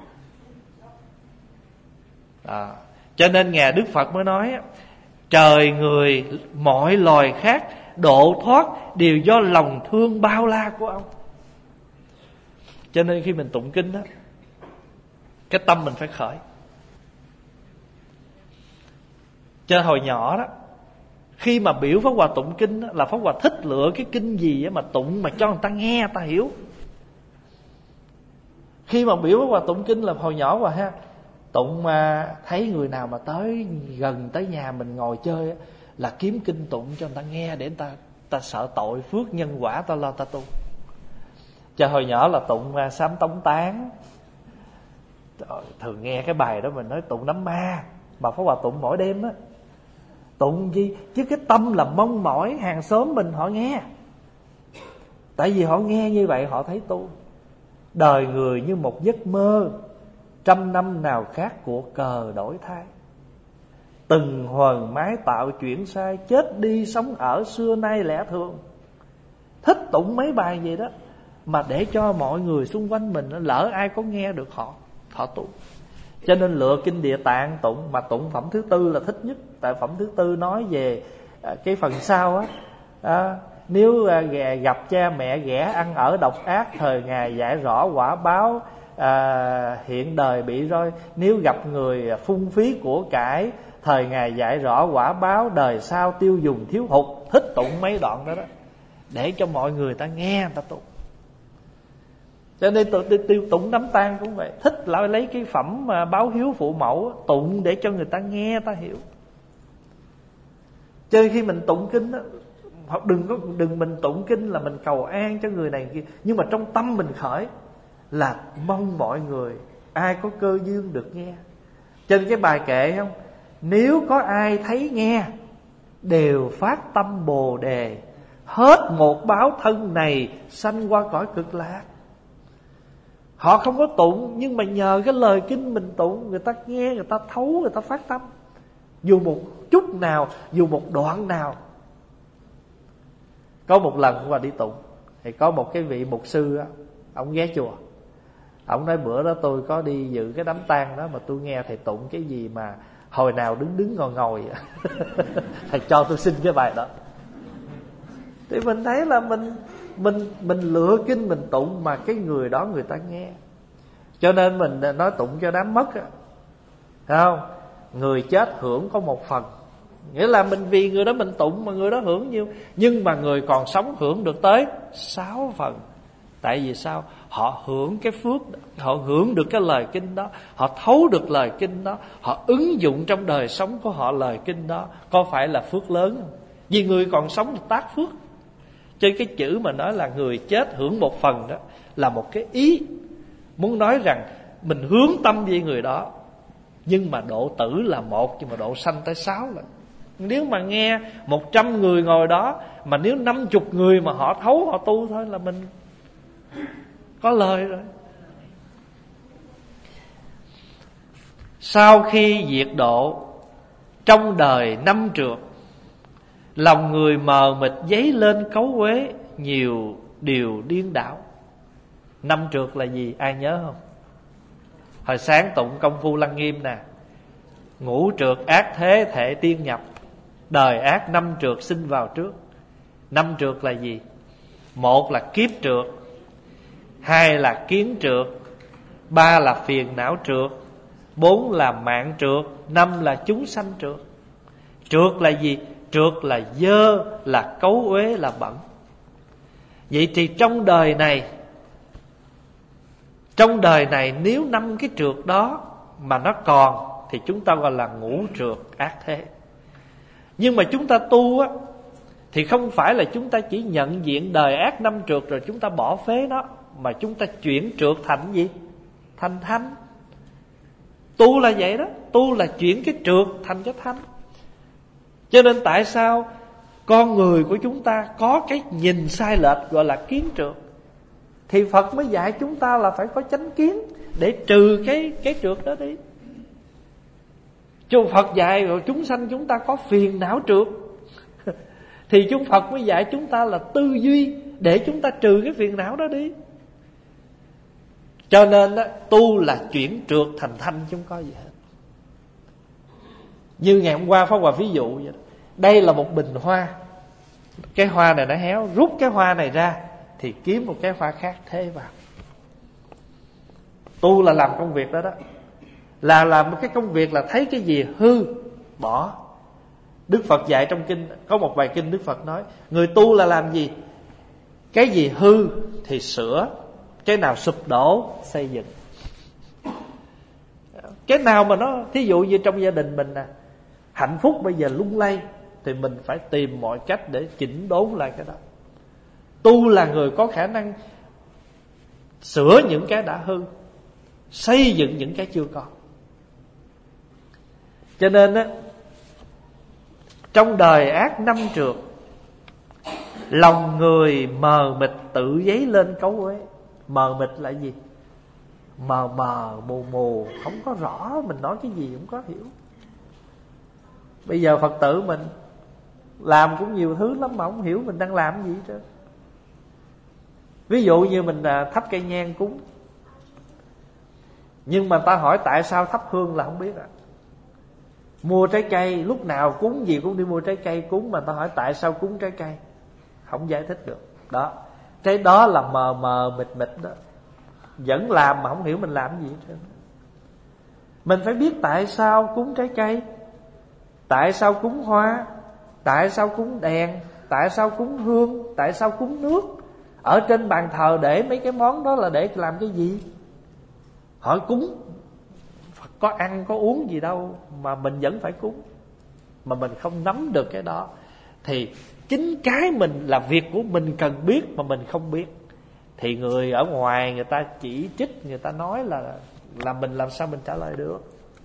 Đó. Cho nên Ngài Đức Phật mới nói trời người mọi loài khác độ thoát đều do lòng thương bao la của ông. Cho nên khi mình tụng kinh đó, cái tâm mình phải khởi. Cho hồi nhỏ đó, khi mà biểu Pháp Hòa tụng kinh đó, là Pháp Hòa thích lựa cái kinh gì mà tụng mà cho người ta nghe, người ta hiểu. Khi mà biểu Pháp Hòa tụng kinh là hồi nhỏ Hòa ha, tụng mà thấy người nào mà tới gần tới nhà mình ngồi chơi là kiếm kinh tụng cho người ta nghe, để người ta ta sợ tội phước nhân quả, ta lo ta tu. Cho hồi nhỏ là tụng Sám Tống Tán. Thường nghe cái bài đó mình nói tụng đám ma, mà Pháp Hòa tụng mỗi đêm á. Tụng gì? Chứ cái tâm là mong mỏi hàng xóm mình họ nghe. Tại vì họ nghe như vậy họ thấy tu. Đời người như một giấc mơ, trăm năm nào khác của cờ đổi thay. Từng hồn mái tạo chuyển sai, chết đi sống ở xưa nay lẽ thường. Thích tụng mấy bài vậy đó, mà để cho mọi người xung quanh mình, lỡ ai có nghe được họ, họ tụng. Cho nên lựa kinh Địa Tạng tụng, mà tụng phẩm thứ tư là thích nhất. Tại phẩm thứ tư nói về à, cái phần sau á, à, nếu à, gặp cha mẹ ghẻ ăn ở độc ác, thời ngày dạy rõ quả báo, à, hiện đời bị roi. Nếu gặp người phung phí của cải, thời ngày dạy rõ quả báo, đời sau tiêu dùng thiếu hụt. Thích tụng mấy đoạn đó đó, để cho mọi người ta nghe, người ta tụng. Cho nên tiêu tụng đám tang cũng vậy, thích lại lấy cái phẩm mà báo hiếu phụ mẫu tụng để cho người ta nghe, ta hiểu. Cho nên khi mình tụng kinh đó, đừng có đừng mình tụng kinh là mình cầu an cho người này kia, nhưng mà trong tâm mình khởi là mong mọi người ai có cơ duyên được nghe. Trên cái bài kệ không, nếu có ai thấy nghe đều phát tâm Bồ Đề, hết một báo thân này sanh qua cõi cực lạc. Họ không có tụng, nhưng mà nhờ cái lời kinh mình tụng, người ta nghe, người ta thấu, người ta phát tâm. Dù một chút nào, dù một đoạn nào. Có một lần qua đi tụng, thì có một cái vị mục sư á, ông ghé chùa. Ông nói bữa đó tôi có đi dự cái đám tang đó, mà tôi nghe thầy tụng cái gì mà hồi nào đứng đứng ngồi ngồi. Thầy cho tôi xin cái bài đó. Thì mình thấy là mình Mình mình lựa kinh mình tụng mà cái người đó người ta nghe. Cho nên mình nói tụng cho đám mất á, thấy không? Người chết hưởng có một phần. Nghĩa là mình vì người đó mình tụng mà người đó hưởng nhiều, nhưng mà người còn sống hưởng được tới sáu phần. Tại vì sao? Họ hưởng cái phước, họ hưởng được cái lời kinh đó, họ thấu được lời kinh đó, họ ứng dụng trong đời sống của họ lời kinh đó. Có phải là phước lớn không? Vì người còn sống thì tác phước. Trên cái chữ mà nói là người chết hưởng một phần đó là một cái ý muốn nói rằng mình hướng tâm về người đó, nhưng mà độ tử là một, nhưng mà độ sanh tới sáu lần. Nếu mà nghe một trăm người ngồi đó, mà nếu năm chục người mà họ thấu họ tu thôi là mình có lời rồi. Sau khi diệt độ, trong đời năm trượt, lòng người mờ mịt dấy lên cấu uế, nhiều điều điên đảo. Năm trượt là gì? Ai nhớ không? Hồi sáng tụng công phu Lăng Nghiêm nè. Ngũ trượt ác thế thể tiên nhập, đời ác năm trượt sinh vào trước. Năm trượt là gì? Một là kiếp trượt, hai là kiến trượt, ba là phiền não trượt, bốn là mạng trượt, năm là chúng sanh trượt. Trượt là gì? Trượt là dơ, là cấu uế, là bẩn. Vậy thì trong đời này, trong đời này nếu năm cái trượt đó mà nó còn, thì chúng ta gọi là ngũ trượt ác thế. Nhưng mà chúng ta tu á, thì không phải là chúng ta chỉ nhận diện đời ác năm trượt rồi chúng ta bỏ phế nó, mà chúng ta chuyển trượt thành gì? Thành thanh. Tu là vậy đó, tu là chuyển cái trượt thành cái thanh. Cho nên tại sao con người của chúng ta có cái nhìn sai lệch gọi là kiến trượt? Thì Phật mới dạy chúng ta là phải có chánh kiến để trừ cái cái trượt đó đi. Chứ Phật dạy rồi chúng sanh chúng ta có phiền não trượt, thì chúng Phật mới dạy chúng ta là tư duy để chúng ta trừ cái phiền não đó đi. Cho nên đó, tu là chuyển trượt thành thanh, chứ không có gì hết. Như ngày hôm qua Pháp Hòa ví dụ vậy đó. Đây là một bình hoa, cái hoa này nó héo, rút cái hoa này ra thì kiếm một cái hoa khác thế vào. Tu là làm công việc đó đó. Là làm một cái công việc là thấy cái gì hư bỏ. Đức Phật dạy trong kinh, có một bài kinh Đức Phật nói, người tu là làm gì? Cái gì hư thì sửa, cái nào sụp đổ xây dựng. Cái nào mà nó, thí dụ như trong gia đình mình nè, hạnh phúc bây giờ lung lay, thì mình phải tìm mọi cách để chỉnh đốn lại cái đó. Tu là người có khả năng sửa những cái đã hư, xây dựng những cái chưa có. Cho nên á, trong đời ác năm trượt, lòng người mờ mịt tự dấy lên cấu uế. Mờ mịt là gì? Mờ mờ mù mù, không có rõ mình nói cái gì, không có hiểu. Bây giờ Phật tử mình làm cũng nhiều thứ lắm mà không hiểu mình đang làm cái gì hết. Ví dụ như mình thắp cây nhang cúng, nhưng mà ta hỏi tại sao thắp hương là không biết à. Mua trái cây, lúc nào cúng gì cũng đi mua trái cây cúng, mà ta hỏi tại sao cúng trái cây, không giải thích được. Đó, cái đó là mờ mờ mịt mịt đó. Vẫn làm mà không hiểu mình làm cái gì hết. Mình phải biết tại sao cúng trái cây, tại sao cúng hoa, tại sao cúng đèn, tại sao cúng hương, tại sao cúng nước. Ở trên bàn thờ để mấy cái món đó là để làm cái gì? Hỏi cúng, Phật có ăn có uống gì đâu mà mình vẫn phải cúng. Mà mình không nắm được cái đó, thì chính cái mình là việc của mình cần biết mà mình không biết, thì người ở ngoài người ta chỉ trích, người ta nói là là mình làm sao mình trả lời được.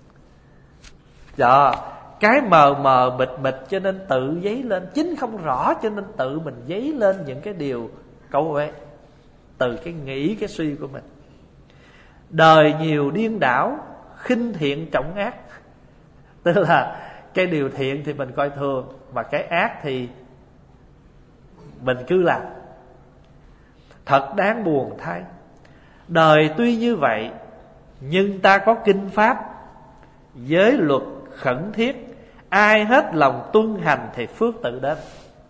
Dạ, cái mờ mờ mịt mịt cho nên tự dấy lên, chính không rõ cho nên tự mình dấy lên những cái điều cấu uế từ cái nghĩ, cái suy của mình. Đời nhiều điên đảo, khinh thiện trọng ác. Tức là cái điều thiện thì mình coi thường, mà cái ác thì mình cứ làm. Thật đáng buồn thay, đời tuy như vậy, nhưng ta có kinh pháp, giới luật khẩn thiết, ai hết lòng tuân hành thì phước tự đến.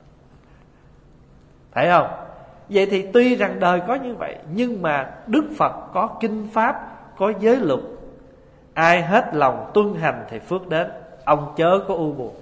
Thấy không? Vậy thì tuy rằng đời có như vậy, nhưng mà Đức Phật có kinh pháp, có giới luật, ai hết lòng tuân hành thì phước đến. Ông chớ có u buồn.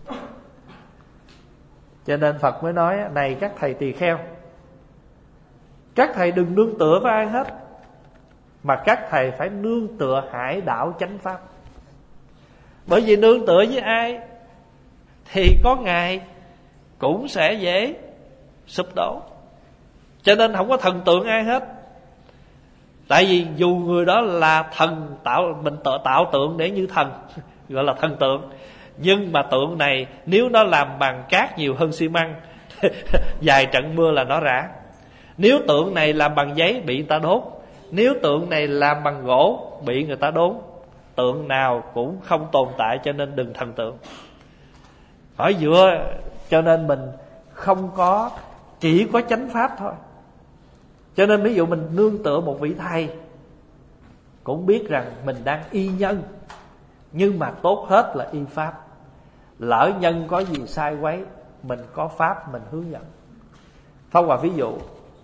Cho nên Phật mới nói, này các thầy tỳ kheo, các thầy đừng nương tựa với ai hết, mà các thầy phải nương tựa hải đảo chánh pháp. Bởi vì nương tựa với ai thì có ngày cũng sẽ dễ sụp đổ. Cho nên không có thần tượng ai hết. Tại vì dù người đó là thần, tạo mình tự tạo tượng để như thần, gọi là thần tượng, nhưng mà tượng này nếu nó làm bằng cát nhiều hơn xi măng, vài trận mưa là nó rã. Nếu tượng này làm bằng giấy bị người ta đốt, nếu tượng này làm bằng gỗ bị người ta đốn. Tượng nào cũng không tồn tại, cho nên đừng thần tượng. Hỏi dựa, cho nên mình không có, chỉ có chánh pháp thôi. Cho nên ví dụ mình nương tựa một vị thầy, cũng biết rằng mình đang y nhân, nhưng mà tốt hết là y pháp. Lỡ nhân có gì sai quấy, mình có pháp mình hướng dẫn. Pháp Hòa ví dụ,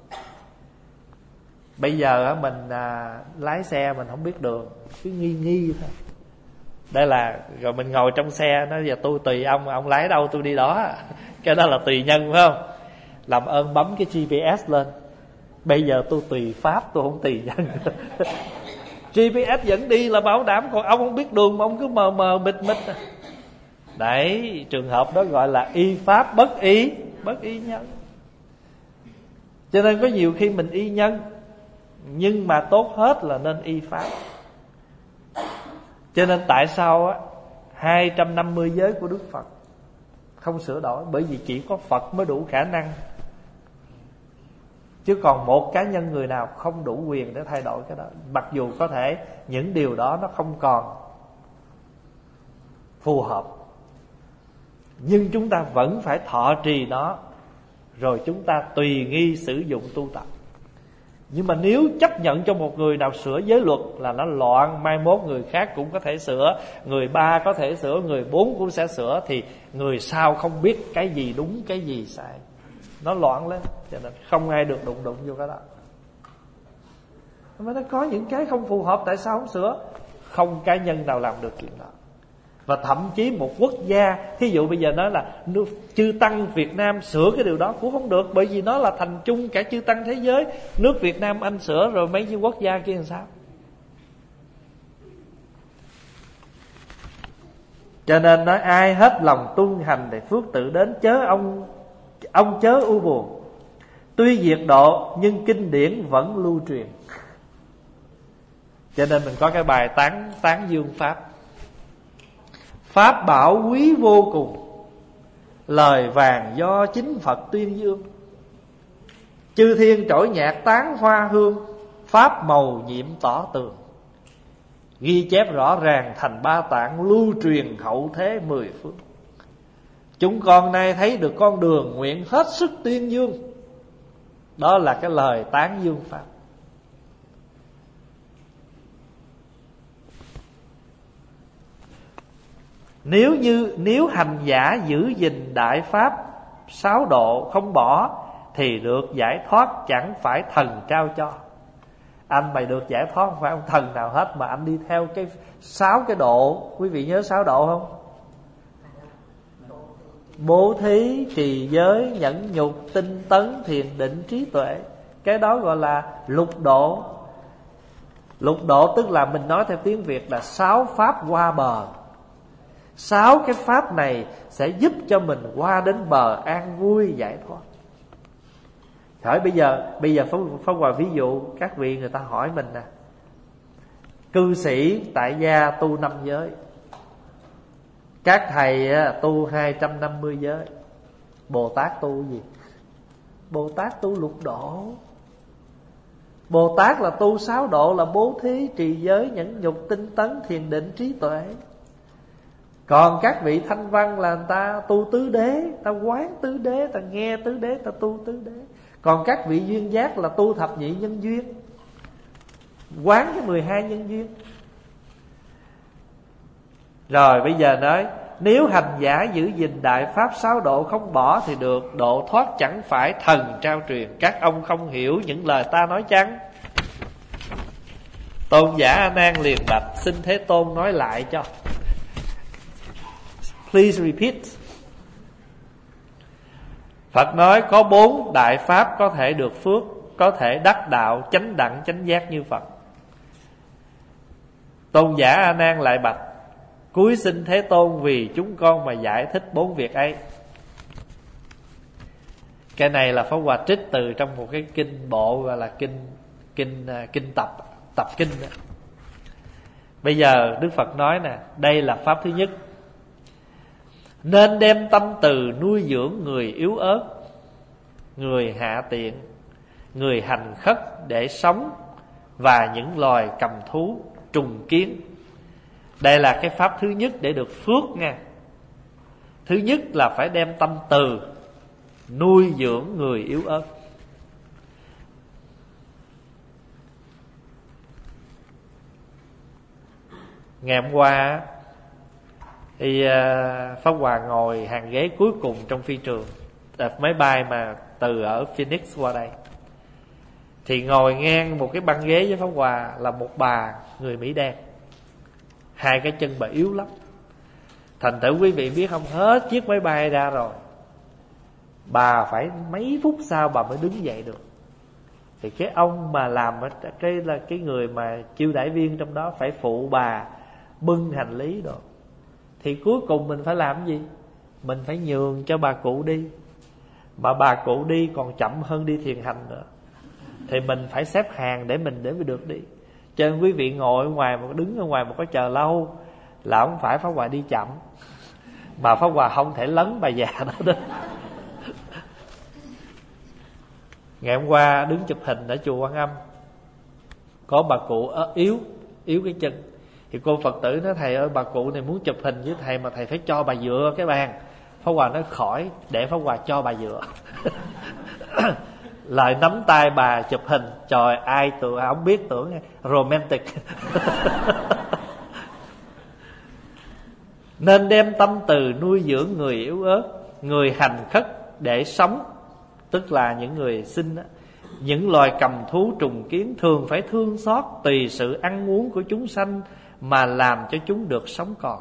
bây giờ mình à, lái xe mình không biết đường, cứ nghi nghi thôi. Đây là rồi mình ngồi trong xe, nói giờ tôi tùy ông, ông lái đâu tôi đi đó. Cái đó là tùy nhân phải không? Làm ơn bấm cái giê pê ét lên. Bây giờ tôi tùy pháp, tôi không tùy nhân. giê pê ét dẫn đi là bảo đảm, còn ông không biết đường mà ông cứ mờ mờ mịt mịt. Đấy, trường hợp đó gọi là y pháp bất y, bất y nhân. Cho nên có nhiều khi mình y nhân, nhưng mà tốt hết là nên y pháp. Cho nên tại sao á hai trăm năm mươi giới của Đức Phật không sửa đổi? Bởi vì chỉ có Phật mới đủ khả năng Chứ còn một cá nhân người nào không đủ quyền để thay đổi cái đó. Mặc dù có thể những điều đó nó không còn phù hợp, nhưng chúng ta vẫn phải thọ trì nó, rồi chúng ta tùy nghi sử dụng tu tập. Nhưng mà nếu chấp nhận cho một người nào sửa giới luật là nó loạn, mai mốt người khác cũng có thể sửa, người ba có thể sửa, người bốn cũng sẽ sửa, thì người sau không biết cái gì đúng cái gì sai, nó loạn lên. Cho nên không ai được đụng đụng vô cái đó. Mà nó có những cái không phù hợp, tại sao không sửa? Không cá nhân nào làm được chuyện đó. Và thậm chí một quốc gia, thí dụ bây giờ nói là nước chư tăng Việt Nam sửa cái điều đó cũng không được, bởi vì nó là thành chung cả chư tăng thế giới. Nước Việt Nam anh sửa rồi mấy cái quốc gia kia làm sao? Cho nên nói ai hết lòng tuân hành để phước tự đến, chớ ông ông chớ u buồn. Tuy diệt độ nhưng kinh điển vẫn lưu truyền. Cho nên mình có cái bài tán tán dương pháp. Pháp bảo quý vô cùng, lời vàng do chính Phật tuyên dương. Chư thiên trỗi nhạc tán hoa hương, pháp màu nhiệm tỏ tường. Ghi chép rõ ràng thành ba tạng, lưu truyền hậu thế mười phương. Chúng con nay thấy được con đường, nguyện hết sức tuyên dương. Đó là cái lời tán dương pháp. Nếu như nếu hành giả giữ gìn đại pháp sáu độ không bỏ, thì được giải thoát chẳng phải thần trao cho. Anh mày được giải thoát không phải ông thần nào hết, mà anh đi theo cái sáu cái độ. Quý vị nhớ sáu độ không? Bố thí, trì giới, nhẫn nhục, tinh tấn, thiền định, trí tuệ. Cái đó gọi là lục độ. Lục độ tức là mình nói theo tiếng Việt là sáu pháp qua bờ. Sáu cái pháp này sẽ giúp cho mình qua đến bờ an vui giải thoát. Hỏi bây giờ Bây giờ Pháp Hòa ví dụ các vị người ta hỏi mình nè, cư sĩ tại gia tu năm giới, các thầy tu hai trăm năm mươi giới, Bồ Tát tu gì? Bồ Tát tu lục độ. Bồ Tát là tu sáu độ, là bố thí, trì giới, nhẫn nhục, tinh tấn, thiền định, trí tuệ. Còn các vị thanh văn là người ta tu tứ đế, ta quán tứ đế, ta nghe tứ đế, ta tu tứ đế. Còn các vị duyên giác là tu thập nhị nhân duyên, quán cái mười hai nhân duyên. Rồi bây giờ nói, nếu hành giả giữ gìn đại pháp sáu độ không bỏ, thì được độ thoát chẳng phải thần trao truyền. Các ông không hiểu những lời ta nói chăng? Tôn giả A Nan liền bạch, xin Thế Tôn nói lại cho. Please repeat. Phật nói có bốn đại pháp có thể được phước, có thể đắc đạo chánh đẳng chánh giác như Phật. Tôn giả A Nan lại bạch, cúi xin Thế Tôn vì chúng con mà giải thích bốn việc ấy. Cái này là Pháp Hòa trích từ trong một cái kinh bộ gọi là kinh kinh kinh tập tập kinh đó. Bây giờ Đức Phật nói nè, đây là pháp thứ nhất. Nên đem tâm từ nuôi dưỡng người yếu ớt, người hạ tiện, người hành khất để sống, và những loài cầm thú, trùng kiến. Đây là cái pháp thứ nhất để được phước nha. Thứ nhất là phải đem tâm từ nuôi dưỡng người yếu ớt. Ngày hôm qua thì Pháp Hòa ngồi hàng ghế cuối cùng trong phi trường máy bay mà từ ở Phoenix qua đây. Thì ngồi ngang một cái băng ghế với Pháp Hòa là một bà người Mỹ đen, hai cái chân bà yếu lắm. Thành thử quý vị biết không, hết chiếc máy bay ra rồi, bà phải mấy phút sau bà mới đứng dậy được. Thì cái ông mà làm cái là cái người mà chiêu đãi viên trong đó phải phụ bà bưng hành lý rồi. Thì cuối cùng mình phải làm gì? Mình phải nhường cho bà cụ đi. Mà bà cụ đi còn chậm hơn đi thiền hành nữa, thì mình phải xếp hàng để mình để mình được đi. Cho nên quý vị ngồi ở ngoài mà đứng ở ngoài mà có chờ lâu là không phải Pháp Hòa đi chậm, mà Pháp Hòa không thể lấn bà già đó đó. Ngày hôm qua đứng chụp hình ở chùa Quan Âm, có bà cụ yếu yếu cái chân, thì cô Phật tử nói thầy ơi, bà cụ này muốn chụp hình với thầy mà thầy phải cho bà dựa cái bàn. Pháp Hòa nói khỏi, để Pháp Hòa cho bà dựa. Lại nắm tay bà chụp hình. Trời, ai tưởng, không biết tưởng romantic. Nên đem tâm từ nuôi dưỡng người yếu ớt, người hành khất để sống, tức là những người sinh đó. Những loài cầm thú trùng kiến thường phải thương xót tùy sự ăn uống của chúng sanh mà làm cho chúng được sống còn.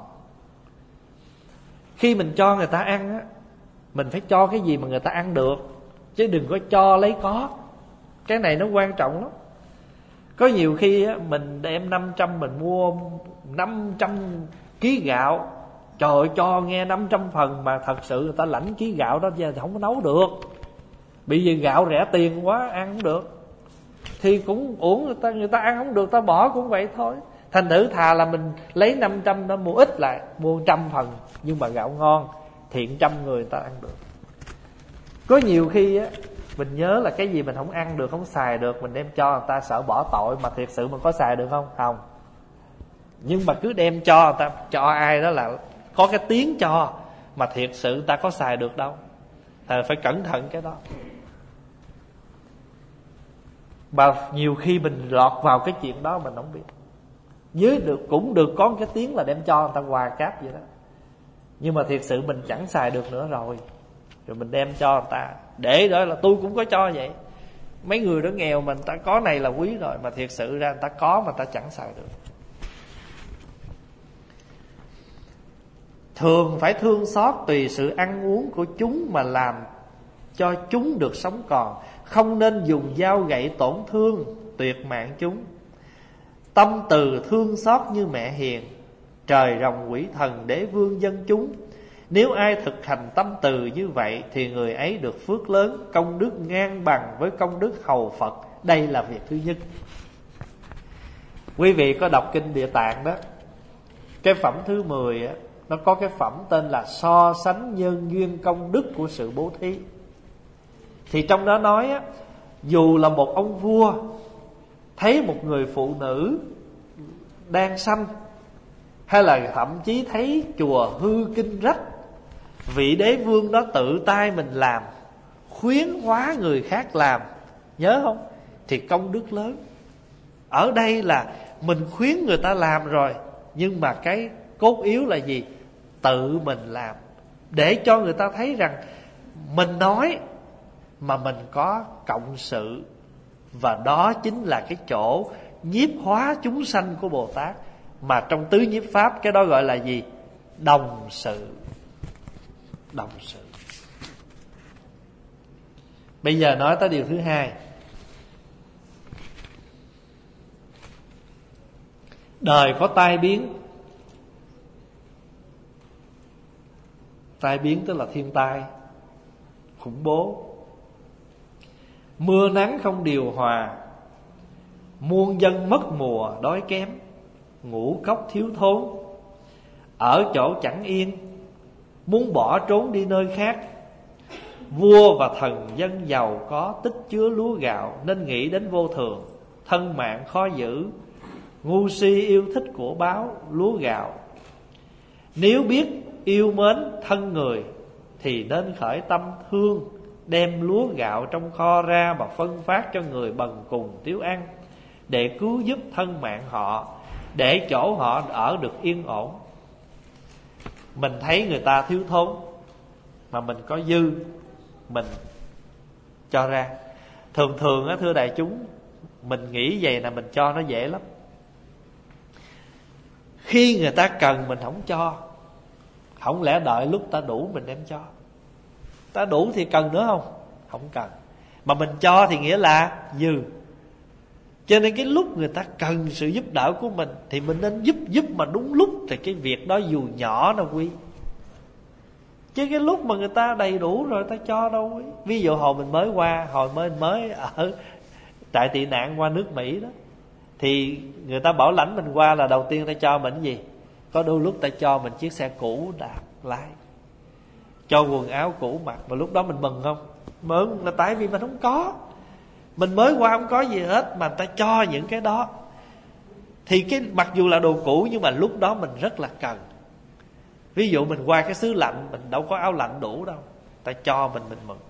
Khi mình cho người ta ăn á, mình phải cho cái gì mà người ta ăn được, chứ đừng có cho lấy có. Cái này nó quan trọng lắm. Có nhiều khi á, mình đem năm trăm, mình mua năm trăm ký gạo. Trời ơi, cho nghe năm trăm phần mà thật sự người ta lãnh ký gạo đó ra thì không có nấu được. Bởi vì gạo rẻ tiền quá, ăn không được. Thì cũng uổng, người ta, người ta ăn không được, ta bỏ cũng vậy thôi. Thành thử thà là mình lấy năm trăm đó mua ít lại, mua trăm phần, nhưng mà gạo ngon, thiện trăm người người ta ăn được. Có nhiều khi á, mình nhớ là cái gì mình không ăn được, không xài được, mình đem cho người ta sợ bỏ tội, mà thiệt sự mình có xài được không? Không. Nhưng mà cứ đem cho người ta, cho ai đó là có cái tiếng cho, mà thiệt sự người ta có xài được đâu. Thì phải cẩn thận cái đó. Mà nhiều khi mình lọt vào cái chuyện đó mình không biết. Dưới được cũng được có cái tiếng là đem cho người ta quà cáp vậy đó, nhưng mà thiệt sự mình chẳng xài được nữa rồi, rồi mình đem cho người ta. Để đó là tôi cũng có cho vậy. Mấy người đó nghèo mình ta có này là quý rồi, mà thiệt sự ra người ta có mà ta chẳng xài được. Thường phải thương xót tùy sự ăn uống của chúng mà làm cho chúng được sống còn. Không nên dùng dao gậy tổn thương tuyệt mạng chúng. Tâm từ thương xót như mẹ hiền, trời rồng quỷ thần đế vương dân chúng. Nếu ai thực hành tâm từ như vậy thì người ấy được phước lớn, công đức ngang bằng với công đức hầu Phật. Đây là việc thứ nhất. Quý vị có đọc kinh Địa Tạng đó, cái phẩm thứ mười á, nó có cái phẩm tên là so sánh nhân duyên công đức của sự bố thí. Thì trong đó nói á, dù là một ông vua thấy một người phụ nữ đang sanh, hay là thậm chí thấy chùa hư kinh rách, vị đế vương đó tự tay mình làm, khuyến hóa người khác làm, nhớ không? Thì công đức lớn. Ở đây là mình khuyến người ta làm rồi, nhưng mà cái cốt yếu là gì? Tự mình làm, để cho người ta thấy rằng mình nói mà mình có cộng sự. Và đó chính là cái chỗ nhiếp hóa chúng sanh của Bồ Tát. Mà trong tứ nhiếp pháp, cái đó gọi là gì? Đồng sự. Đồng sự. Bây giờ nói tới điều thứ hai. Đời có tai biến. Tai biến tức là thiên tai khủng bố. Mưa nắng không điều hòa, muôn dân mất mùa đói kém, ngũ cốc thiếu thốn, ở chỗ chẳng yên, muốn bỏ trốn đi nơi khác. Vua và thần dân giàu có tích chứa lúa gạo, nên nghĩ đến vô thường, thân mạng khó giữ. Ngu si yêu thích của báo lúa gạo, nếu biết yêu mến thân người thì nên khởi tâm thương, đem lúa gạo trong kho ra mà phân phát cho người bần cùng thiếu ăn, để cứu giúp thân mạng họ, để chỗ họ ở được yên ổn. Mình thấy người ta thiếu thốn mà mình có dư, mình cho ra. Thường thường á, thưa đại chúng, mình nghĩ vậy là mình cho nó dễ lắm. Khi người ta cần mình không cho, không lẽ đợi lúc ta đủ mình đem cho? Ta đủ thì cần nữa không? Không cần. Mà mình cho thì nghĩa là dư. Cho nên cái lúc người ta cần sự giúp đỡ của mình thì mình nên giúp giúp mà đúng lúc, thì cái việc đó dù nhỏ nó quý. Chứ cái lúc mà người ta đầy đủ rồi ta cho đâu quý. Ví dụ hồi mình mới qua, hồi mới mới ở trại tị nạn qua nước Mỹ đó, thì người ta bảo lãnh mình qua là đầu tiên ta cho mình cái gì? Có đôi lúc ta cho mình chiếc xe cũ đạp lái, cho quần áo cũ mặc. Mà lúc đó mình mừng không? Mừng, là tại vì mình không có. Mình mới qua không có gì hết mà người ta cho những cái đó. Thì cái mặc dù là đồ cũ nhưng mà lúc đó mình rất là cần. Ví dụ mình qua cái xứ lạnh, mình đâu có áo lạnh đủ đâu, ta cho mình mình mừng.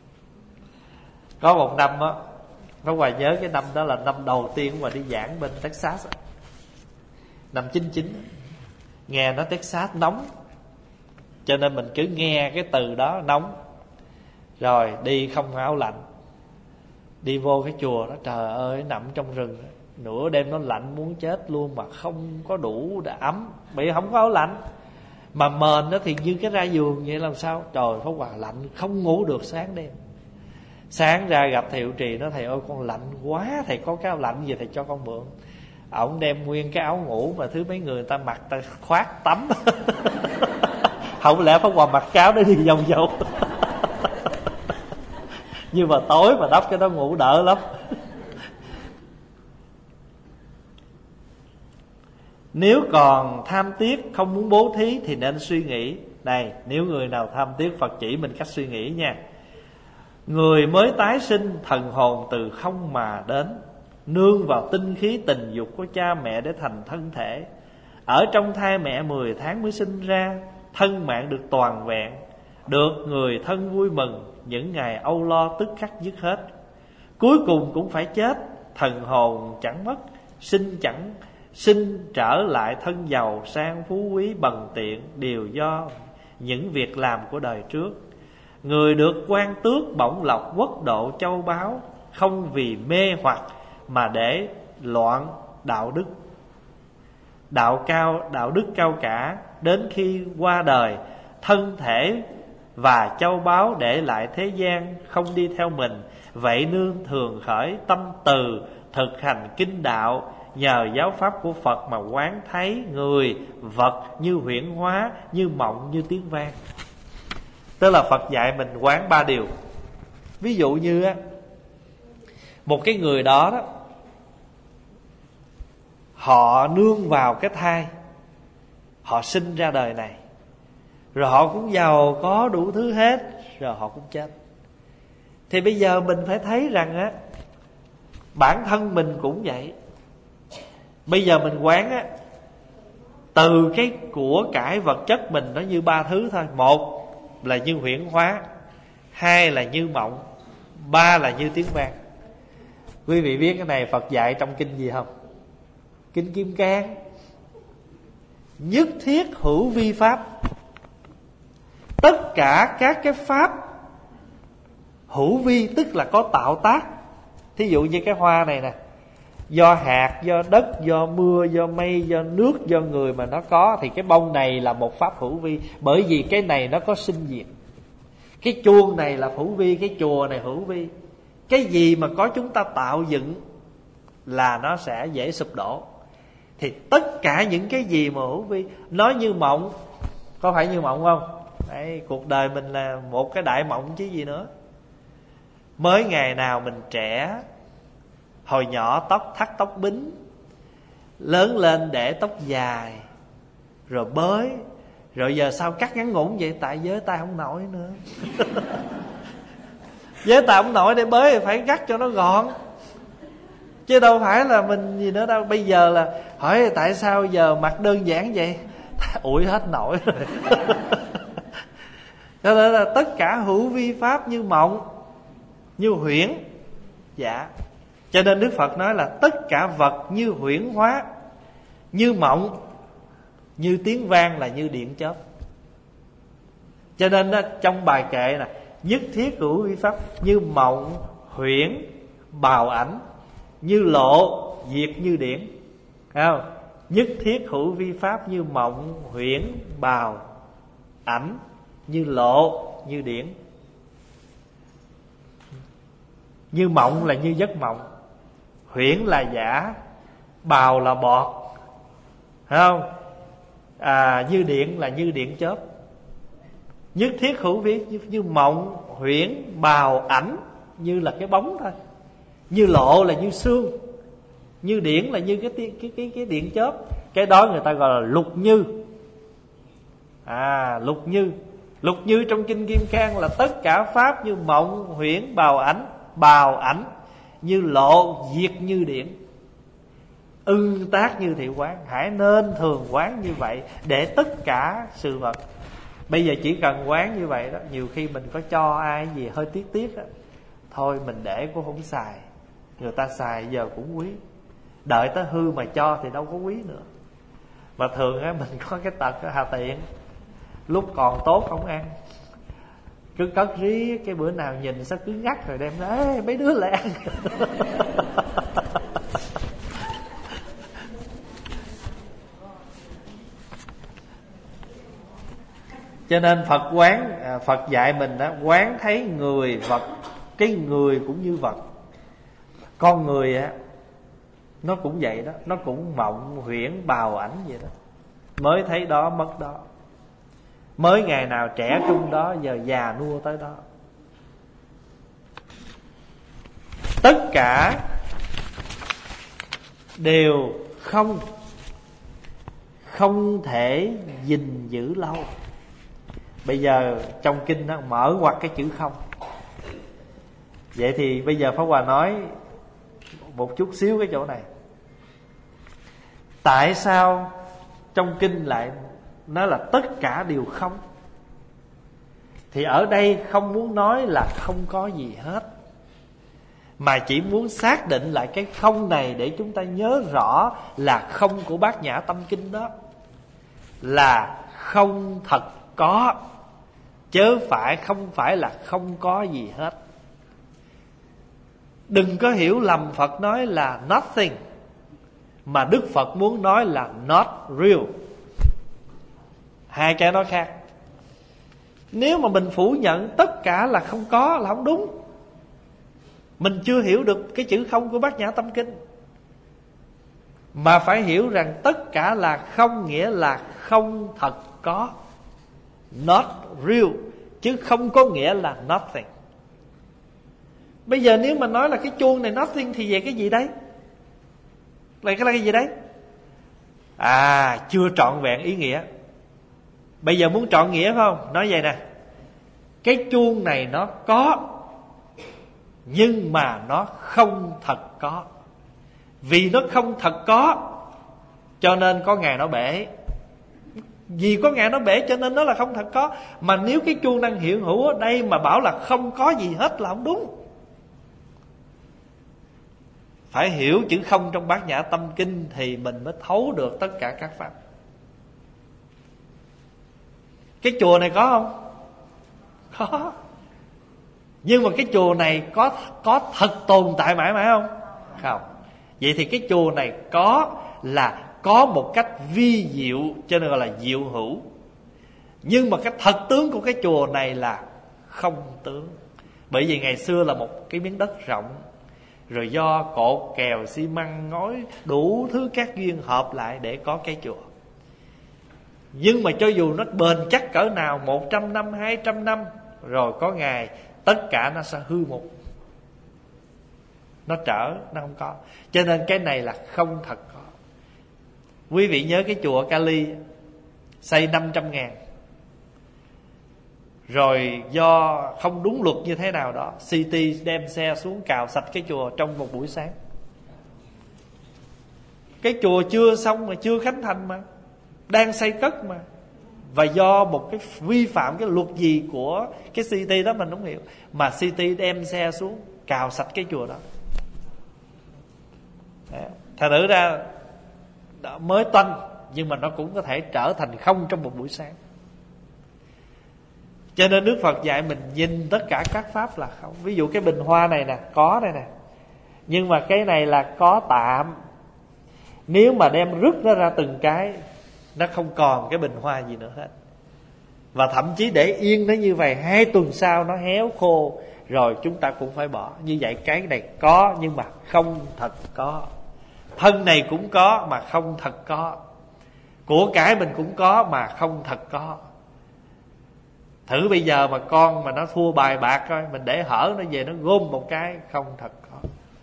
Có một năm á, Pháp Hòa nhớ cái năm đó là năm đầu tiên mà đi giảng bên Texas á, năm chín chín. Nghe nói Texas nóng, cho nên mình cứ nghe cái từ đó nóng. Rồi đi không áo lạnh, đi vô cái chùa đó, trời ơi nằm trong rừng đó, nửa đêm nó lạnh muốn chết luôn, mà không có đủ để ấm, bị không có áo lạnh. Mà mền đó thì như cái ra giường vậy, làm sao? Trời, Pháp Hòa lạnh không ngủ được sáng đêm. Sáng ra gặp thầy Hiệu Trì, nói thầy ơi con lạnh quá, thầy có cái áo lạnh gì thầy cho con mượn. Ổng đem nguyên cái áo ngủ mà thứ mấy người, người ta mặc ta khoác tắm. Không lẽ Pháp Hòa mặc cáo để đi vòng vòng. Nhưng mà tối mà đắp cái đó ngủ đỡ lắm. Nếu còn tham tiếc không muốn bố thí thì nên suy nghĩ. Này, nếu người nào tham tiếc, Phật chỉ mình cách suy nghĩ nha. Người mới tái sinh, thần hồn từ không mà đến, nương vào tinh khí tình dục của cha mẹ để thành thân thể. Ở trong thai mẹ mười tháng mới sinh ra, thân mạng được toàn vẹn, được người thân vui mừng, những ngày âu lo tức khắc dứt hết. Cuối cùng cũng phải chết, thần hồn chẳng mất, sinh chẳng sinh trở lại thân giàu sang phú quý bần tiện, đều do những việc làm của đời trước. Người được quan tước bổng lộc quốc độ châu báu, không vì mê hoặc mà để loạn đạo đức. Đạo cao, đạo đức cao cả, đến khi qua đời, thân thể và châu báu để lại thế gian, không đi theo mình. Vậy nương thường khởi tâm từ, thực hành kinh đạo, nhờ giáo pháp của Phật mà quán thấy người, vật như huyễn hóa, như mộng, như tiếng vang. Tức là Phật dạy mình quán ba điều. Ví dụ như á, một cái người đó đó, họ nương vào cái thai, họ sinh ra đời này, rồi họ cũng giàu có đủ thứ hết, rồi họ cũng chết. Thì bây giờ mình phải thấy rằng á, bản thân mình cũng vậy. Bây giờ mình quán á, từ cái của cải vật chất mình nó như ba thứ thôi. Một là như huyễn hóa, hai là như mộng, ba là như tiếng vang. Quý vị biết cái này Phật dạy trong kinh gì không? Kinh Kim Cang. Nhất thiết hữu vi pháp. Tất cả các cái pháp hữu vi, tức là có tạo tác. Thí dụ như cái hoa này nè, do hạt, do đất, do mưa, do mây, do nước, do người mà nó có. Thì cái bông này là một pháp hữu vi, bởi vì cái này nó có sinh diệt. Cái chuông này là hữu vi, cái chùa này hữu vi. Cái gì mà có chúng ta tạo dựng là nó sẽ dễ sụp đổ. Thì tất cả những cái gì mà hữu vi, nó như mộng. Có phải như mộng không? Đấy, cuộc đời mình là một cái đại mộng chứ gì nữa. Mới ngày nào mình trẻ, hồi nhỏ tóc thắt tóc bính, lớn lên để tóc dài, rồi bới, rồi giờ sao cắt ngắn ngủn vậy? Tại giới tay không nổi nữa. Giới tay không nổi để bới thì phải cắt cho nó gọn, chứ đâu phải là mình gì nữa đâu. Bây giờ là hỏi tại sao giờ mặc đơn giản vậy? Ủi hết nổi rồi. Cho nên là tất cả hữu vi pháp như mộng, như huyễn. Dạ. Cho nên Đức Phật nói là tất cả vật như huyễn hóa, như mộng, như tiếng vang, là như điện chớp. Cho nên đó, trong bài kệ này, nhất thiết hữu vi pháp như mộng, huyễn, bào ảnh, như lộ, diệt như điển. Thấy không? Nhất thiết hữu vi pháp như mộng, huyễn, bào, ảnh, như lộ, như điển. Như mộng là như giấc mộng, huyễn là giả, bào là bọt. Thấy không? À, như điện là như điện chớp. Nhất thiết hữu vi như, như mộng, huyễn, bào, ảnh, như là cái bóng thôi. Như lộ là như sương, như điển là như cái cái cái cái điện chớp. Cái đó người ta gọi là lục như. À, lục như. Lục như trong kinh Kim Cang là tất cả pháp như mộng, huyễn, bào ảnh, bào ảnh, như lộ diệt như điện, ưng tác như thị quán. Hãy nên thường quán như vậy để tất cả sự vật. Bây giờ chỉ cần quán như vậy đó. Nhiều khi mình có cho ai gì hơi tiếc tiếc đó, thôi mình để cũng không xài, người ta xài giờ cũng quý, đợi tới hư mà cho thì đâu có quý nữa. Mà thường á mình có cái tật hà tiện, lúc còn tốt không ăn, cứ cất rí, cái bữa nào nhìn sao cứ ngắt rồi đem ra mấy đứa lại ăn. Cho nên Phật quán, Phật dạy mình đó, quán thấy người vật, cái người cũng như vật. Con người á, nó cũng vậy đó, nó cũng mộng huyễn bào ảnh vậy đó. Mới thấy đó mất đó, mới ngày nào trẻ trung đó, giờ già nua tới đó. Tất cả đều không, không thể gìn giữ lâu. Bây giờ trong kinh nó mở ngoặt cái chữ không. Vậy thì bây giờ Pháp Hòa nói một chút xíu cái chỗ này. Tại sao trong kinh lại nói là tất cả đều không? Thì ở đây không muốn nói là không có gì hết, mà chỉ muốn xác định lại cái không này để chúng ta nhớ rõ là không của Bát Nhã Tâm Kinh đó là không thật có, chớ phải không phải là không có gì hết. Đừng có hiểu lầm Phật nói là nothing, mà Đức Phật muốn nói là not real. Hai cái nói khác. Nếu mà mình phủ nhận tất cả là không có là không đúng. Mình chưa hiểu được cái chữ không của Bát Nhã Tâm Kinh. Mà phải hiểu rằng tất cả là không nghĩa là không thật có, not real, chứ không có nghĩa là nothing. Bây giờ nếu mà nói là cái chuông này nothing thì về cái gì đấy? Là cái là cái gì đấy? À, chưa trọn vẹn ý nghĩa. Bây giờ muốn trọn nghĩa phải không? Nói vậy nè, cái chuông này nó có, nhưng mà nó không thật có. Vì nó không thật có, cho nên có ngày nó bể. Vì có ngày nó bể cho nên nó là không thật có. Mà nếu cái chuông đang hiện hữu ở đây mà bảo là không có gì hết là không đúng. Phải hiểu chữ không trong Bát Nhã Tâm Kinh thì mình mới thấu được tất cả các pháp. Cái chùa này có không? Có. Nhưng mà cái chùa này có có thật tồn tại mãi mãi không? Không. Vậy thì cái chùa này có là có một cách vi diệu, cho nên gọi là diệu hữu. Nhưng mà cái thật tướng của cái chùa này là không tướng. Bởi vì ngày xưa là một cái miếng đất rộng, rồi do cột kèo xi măng ngói đủ thứ các duyên hợp lại để có cái chùa. Nhưng mà cho dù nó bền chắc cỡ nào, một trăm năm, hai trăm năm, rồi có ngày tất cả nó sẽ hư mục, nó trở, nó không có. Cho nên cái này là không thật có. Quý vị nhớ cái chùa Cali xây năm trăm ngàn, rồi do không đúng luật như thế nào đó, City đem xe xuống cào sạch cái chùa trong một buổi sáng. Cái chùa chưa xong mà, chưa khánh thành mà, đang xây cất mà. Và do một cái vi phạm cái luật gì của cái City đó mình không hiểu, mà City đem xe xuống cào sạch cái chùa đó. Thành thử ra mới toanh, nhưng mà nó cũng có thể trở thành không trong một buổi sáng. Cho nên Đức Phật dạy mình nhìn tất cả các pháp là không. Ví dụ cái bình hoa này nè, có đây nè, nhưng mà cái này là có tạm. Nếu mà đem rứt nó ra từng cái, nó không còn cái bình hoa gì nữa hết. Và thậm chí để yên nó như vậy, hai tuần sau nó héo khô, rồi chúng ta cũng phải bỏ. Như vậy cái này có nhưng mà không thật có. Thân này cũng có mà không thật có. Của cải mình cũng có mà không thật có. Thử bây giờ mà con mà nó thua bài bạc coi, mình để hở nó về nó gom một cái, không thật có.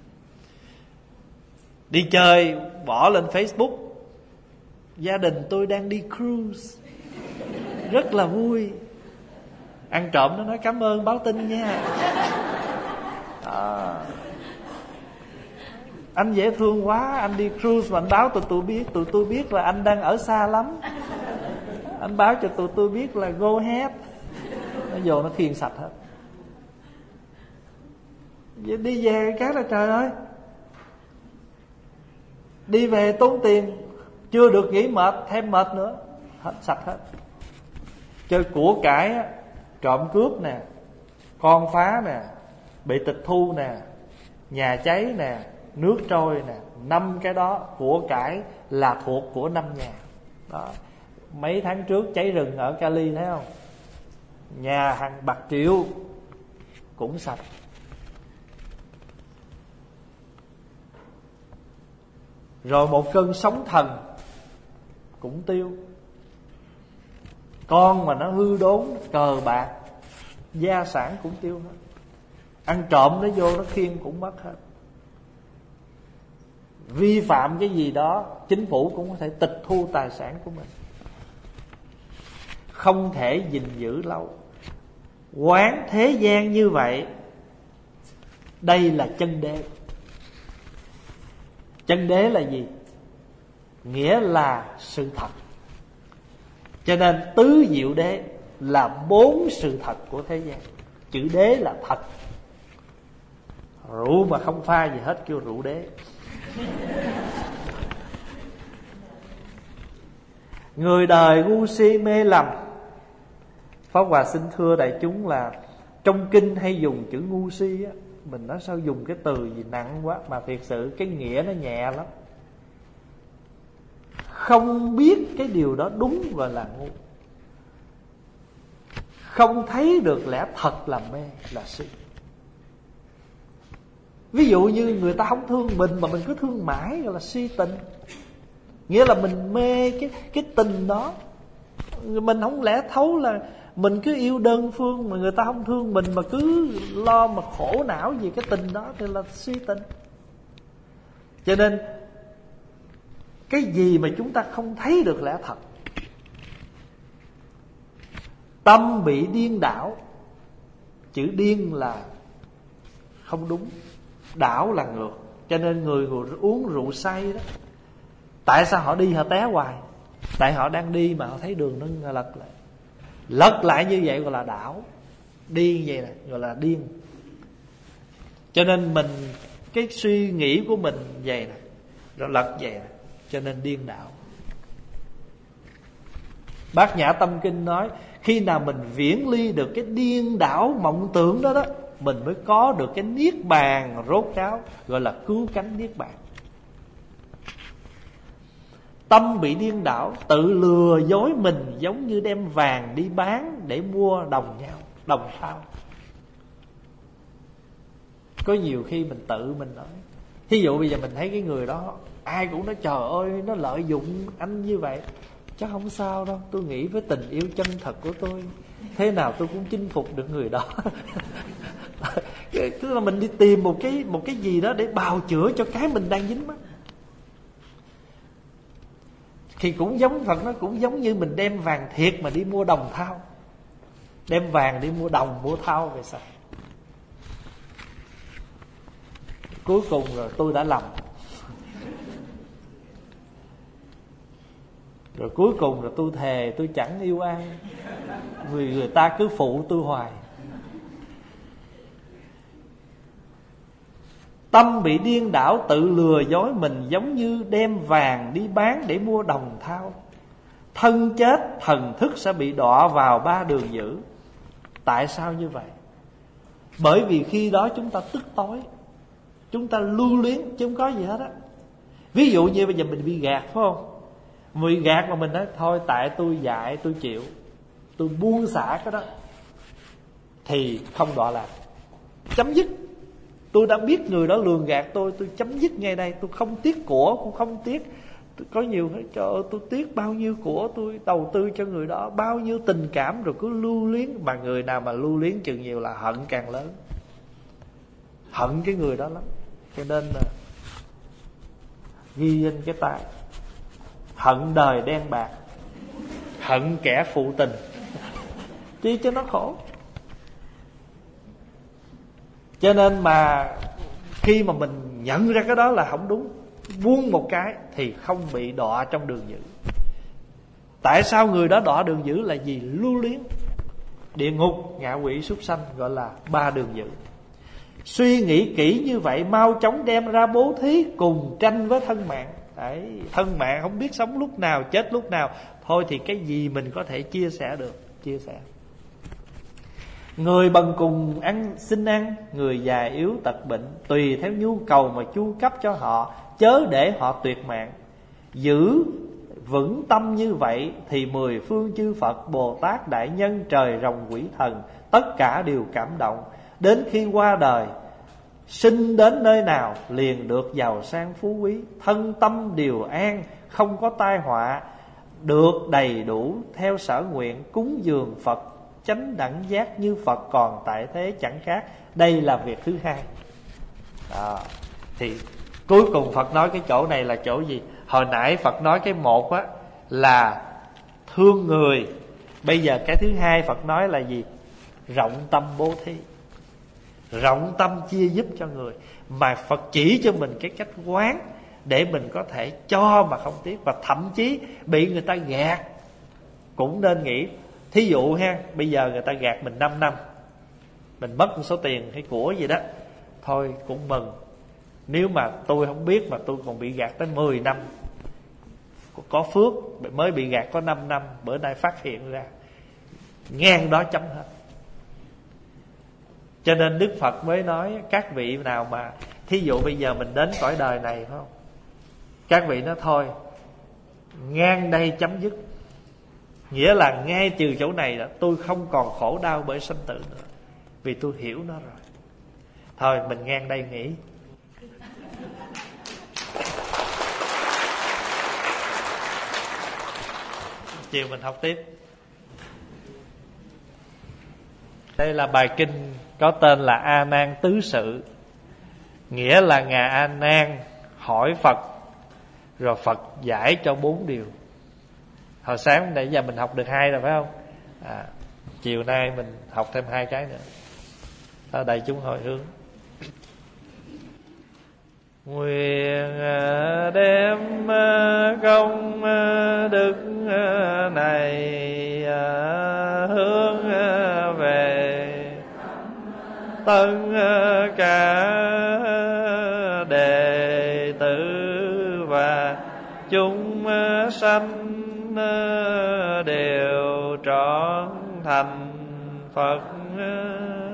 Đi chơi bỏ lên Facebook, gia đình tôi đang đi cruise, rất là vui. Ăn trộm nó nói cảm ơn báo tin nha. À. Anh dễ thương quá, anh đi cruise mà anh báo tụi tôi biết, tụi tôi biết là anh đang ở xa lắm. Anh báo cho tụi tôi biết là go ahead. Nó vô nó khiêng sạch hết. Vậy đi về cái là trời ơi, đi về tốn tiền, chưa được nghỉ mệt, thêm mệt nữa. Hết sạch hết. Chơi của cải, trộm cướp nè, con phá nè, bị tịch thu nè, nhà cháy nè, nước trôi nè, năm cái đó của cải là thuộc của năm nhà. Đó. Mấy tháng trước cháy rừng ở Cali thấy không? Nhà hàng bạc triệu cũng sạch. Rồi một cơn sóng thần cũng tiêu. Con mà nó hư đốn, cờ bạc, gia sản cũng tiêu hết. Ăn trộm nó vô nó khiêng cũng mất hết. Vi phạm cái gì đó, chính phủ cũng có thể tịch thu tài sản của mình. Không thể gìn giữ lâu. Quán thế gian như vậy, đây là chân đế. Chân đế là gì? Nghĩa là sự thật. Cho nên tứ diệu đế là bốn sự thật của thế gian. Chữ đế là thật. Rượu mà không pha gì hết kêu rượu đế. Người đời ngu si mê lầm. Pháp Hòa xin thưa đại chúng là trong kinh hay dùng chữ ngu si á, mình nói sao dùng cái từ gì nặng quá, mà thiệt sự cái nghĩa nó nhẹ lắm. Không biết cái điều đó đúng gọi là ngu. Không thấy được lẽ thật là mê, là si. Ví dụ như người ta không thương mình mà mình cứ thương mãi, gọi là si tình. Nghĩa là mình mê cái, cái tình đó. Mình không lẽ thấu là mình cứ yêu đơn phương mà người ta không thương mình, mà cứ lo mà khổ não vì cái tình đó thì là si tình. Cho nên cái gì mà chúng ta không thấy được lẽ thật, tâm bị điên đảo. Chữ điên là không đúng, đảo là ngược. Cho nên người, người uống rượu say đó, tại sao họ đi họ té hoài? Tại họ đang đi mà họ thấy đường nó lật lại. Lật lại như vậy gọi là đảo. Điên vậy nè, gọi là điên. Cho nên mình, cái suy nghĩ của mình vậy nè, rồi lật vậy nè, cho nên điên đảo. Bát Nhã Tâm Kinh nói, khi nào mình viễn ly được cái điên đảo mộng tưởng đó đó, mình mới có được cái niết bàn rốt ráo, gọi là cứu cánh niết bàn. Tâm bị điên đảo, tự lừa dối mình, giống như đem vàng đi bán để mua đồng nhau, đồng thau. Có nhiều khi mình tự mình nói, thí dụ bây giờ mình thấy cái người đó, ai cũng nói trời ơi nó lợi dụng anh như vậy, chắc không sao đâu, tôi nghĩ với tình yêu chân thật của tôi, thế nào tôi cũng chinh phục được người đó. Tức là mình đi tìm một cái một cái gì đó để bào chữa cho cái mình đang dính mắc. Thì cũng giống Phật, nó cũng giống như mình đem vàng thiệt mà đi mua đồng thau. Đem vàng đi mua đồng, mua thau về sao? Cuối cùng rồi tôi đã lầm. Rồi cuối cùng rồi tôi thề tôi chẳng yêu ai, vì người ta cứ phụ tôi hoài. Tâm bị điên đảo, tự lừa dối mình, giống như đem vàng đi bán để mua đồng thau. Thân chết, thần thức sẽ bị đọa vào ba đường dữ. Tại sao như vậy? Bởi vì khi đó chúng ta tức tối, chúng ta lưu luyến chứ không có gì hết á. Ví dụ như bây giờ mình bị gạt, phải không? Mình bị gạt mà mình nói thôi tại tôi dại tôi chịu, tôi buông xả cái đó, thì không đọa lạc, chấm dứt. Tôi đã biết người đó lường gạt tôi, tôi chấm dứt ngay đây. Tôi không tiếc của, cũng không tiếc. Có nhiều nói trời ơi tôi tiếc bao nhiêu của tôi đầu tư cho người đó, bao nhiêu tình cảm, rồi cứ lưu luyến. Mà người nào mà lưu luyến chừng nhiều là hận càng lớn, hận cái người đó lắm. Cho nên là ghi trên cái tay: hận đời đen bạc, hận kẻ phụ tình. Chi cho nó khổ. Cho nên mà khi mà mình nhận ra cái đó là không đúng, buông một cái thì không bị đọa trong đường dữ. Tại sao người đó đọa đường dữ là gì? Lưu luyến. Địa ngục, ngạ quỷ, súc sanh gọi là ba đường dữ. Suy nghĩ kỹ như vậy, mau chóng đem ra bố thí, cùng tranh với thân mạng. Đấy, thân mạng không biết sống lúc nào, chết lúc nào. Thôi thì cái gì mình có thể chia sẻ được, chia sẻ. Người bần cùng ăn xin ăn, người già yếu tật bệnh, tùy theo nhu cầu mà chu cấp cho họ, chớ để họ tuyệt mạng. Giữ vững tâm như vậy thì mười phương chư Phật, Bồ Tát, Đại Nhân, trời rồng, quỷ thần, tất cả đều cảm động. Đến khi qua đời, sinh đến nơi nào liền được giàu sang phú quý, thân tâm điều an, không có tai họa, được đầy đủ theo sở nguyện, cúng dường Phật, chánh đẳng giác như Phật còn tại thế chẳng khác. Đây là việc thứ hai. Đó. Thì cuối cùng Phật nói cái chỗ này là chỗ gì? Hồi nãy Phật nói cái một á là thương người, bây giờ cái thứ hai Phật nói là gì? Rộng tâm bố thí, rộng tâm chia giúp cho người. Mà Phật chỉ cho mình cái cách quán để mình có thể cho mà không tiếc. Và thậm chí bị người ta gạt cũng nên nghĩ. Thí dụ ha, bây giờ người ta gạt mình năm năm, mình mất một số tiền hay của gì đó, thôi cũng mừng. Nếu mà tôi không biết mà tôi còn bị gạt tới mười năm, có phước mới bị gạt có năm năm, bữa nay phát hiện ra, ngang đó chấm hết. Cho nên Đức Phật mới nói các vị nào mà thí dụ bây giờ mình đến cõi đời này, phải không? Các vị nói thôi, ngang đây chấm dứt. Nghĩa là ngay từ chỗ này là tôi không còn khổ đau bởi sanh tử nữa, vì tôi hiểu nó rồi. Thôi mình ngang đây nghỉ. Chiều mình học tiếp. Đây là bài kinh có tên là A Nan Tứ Sự. Nghĩa là Ngài A Nan hỏi Phật, rồi Phật giải cho bốn điều. Hồi sáng nãy giờ mình học được hai rồi phải không? À, chiều nay mình học thêm hai cái nữa. Ở đây chúng hồi hướng. Nguyện đem công đức này hướng về tất cả đệ tử và chúng sanh đều trọn thành Phật.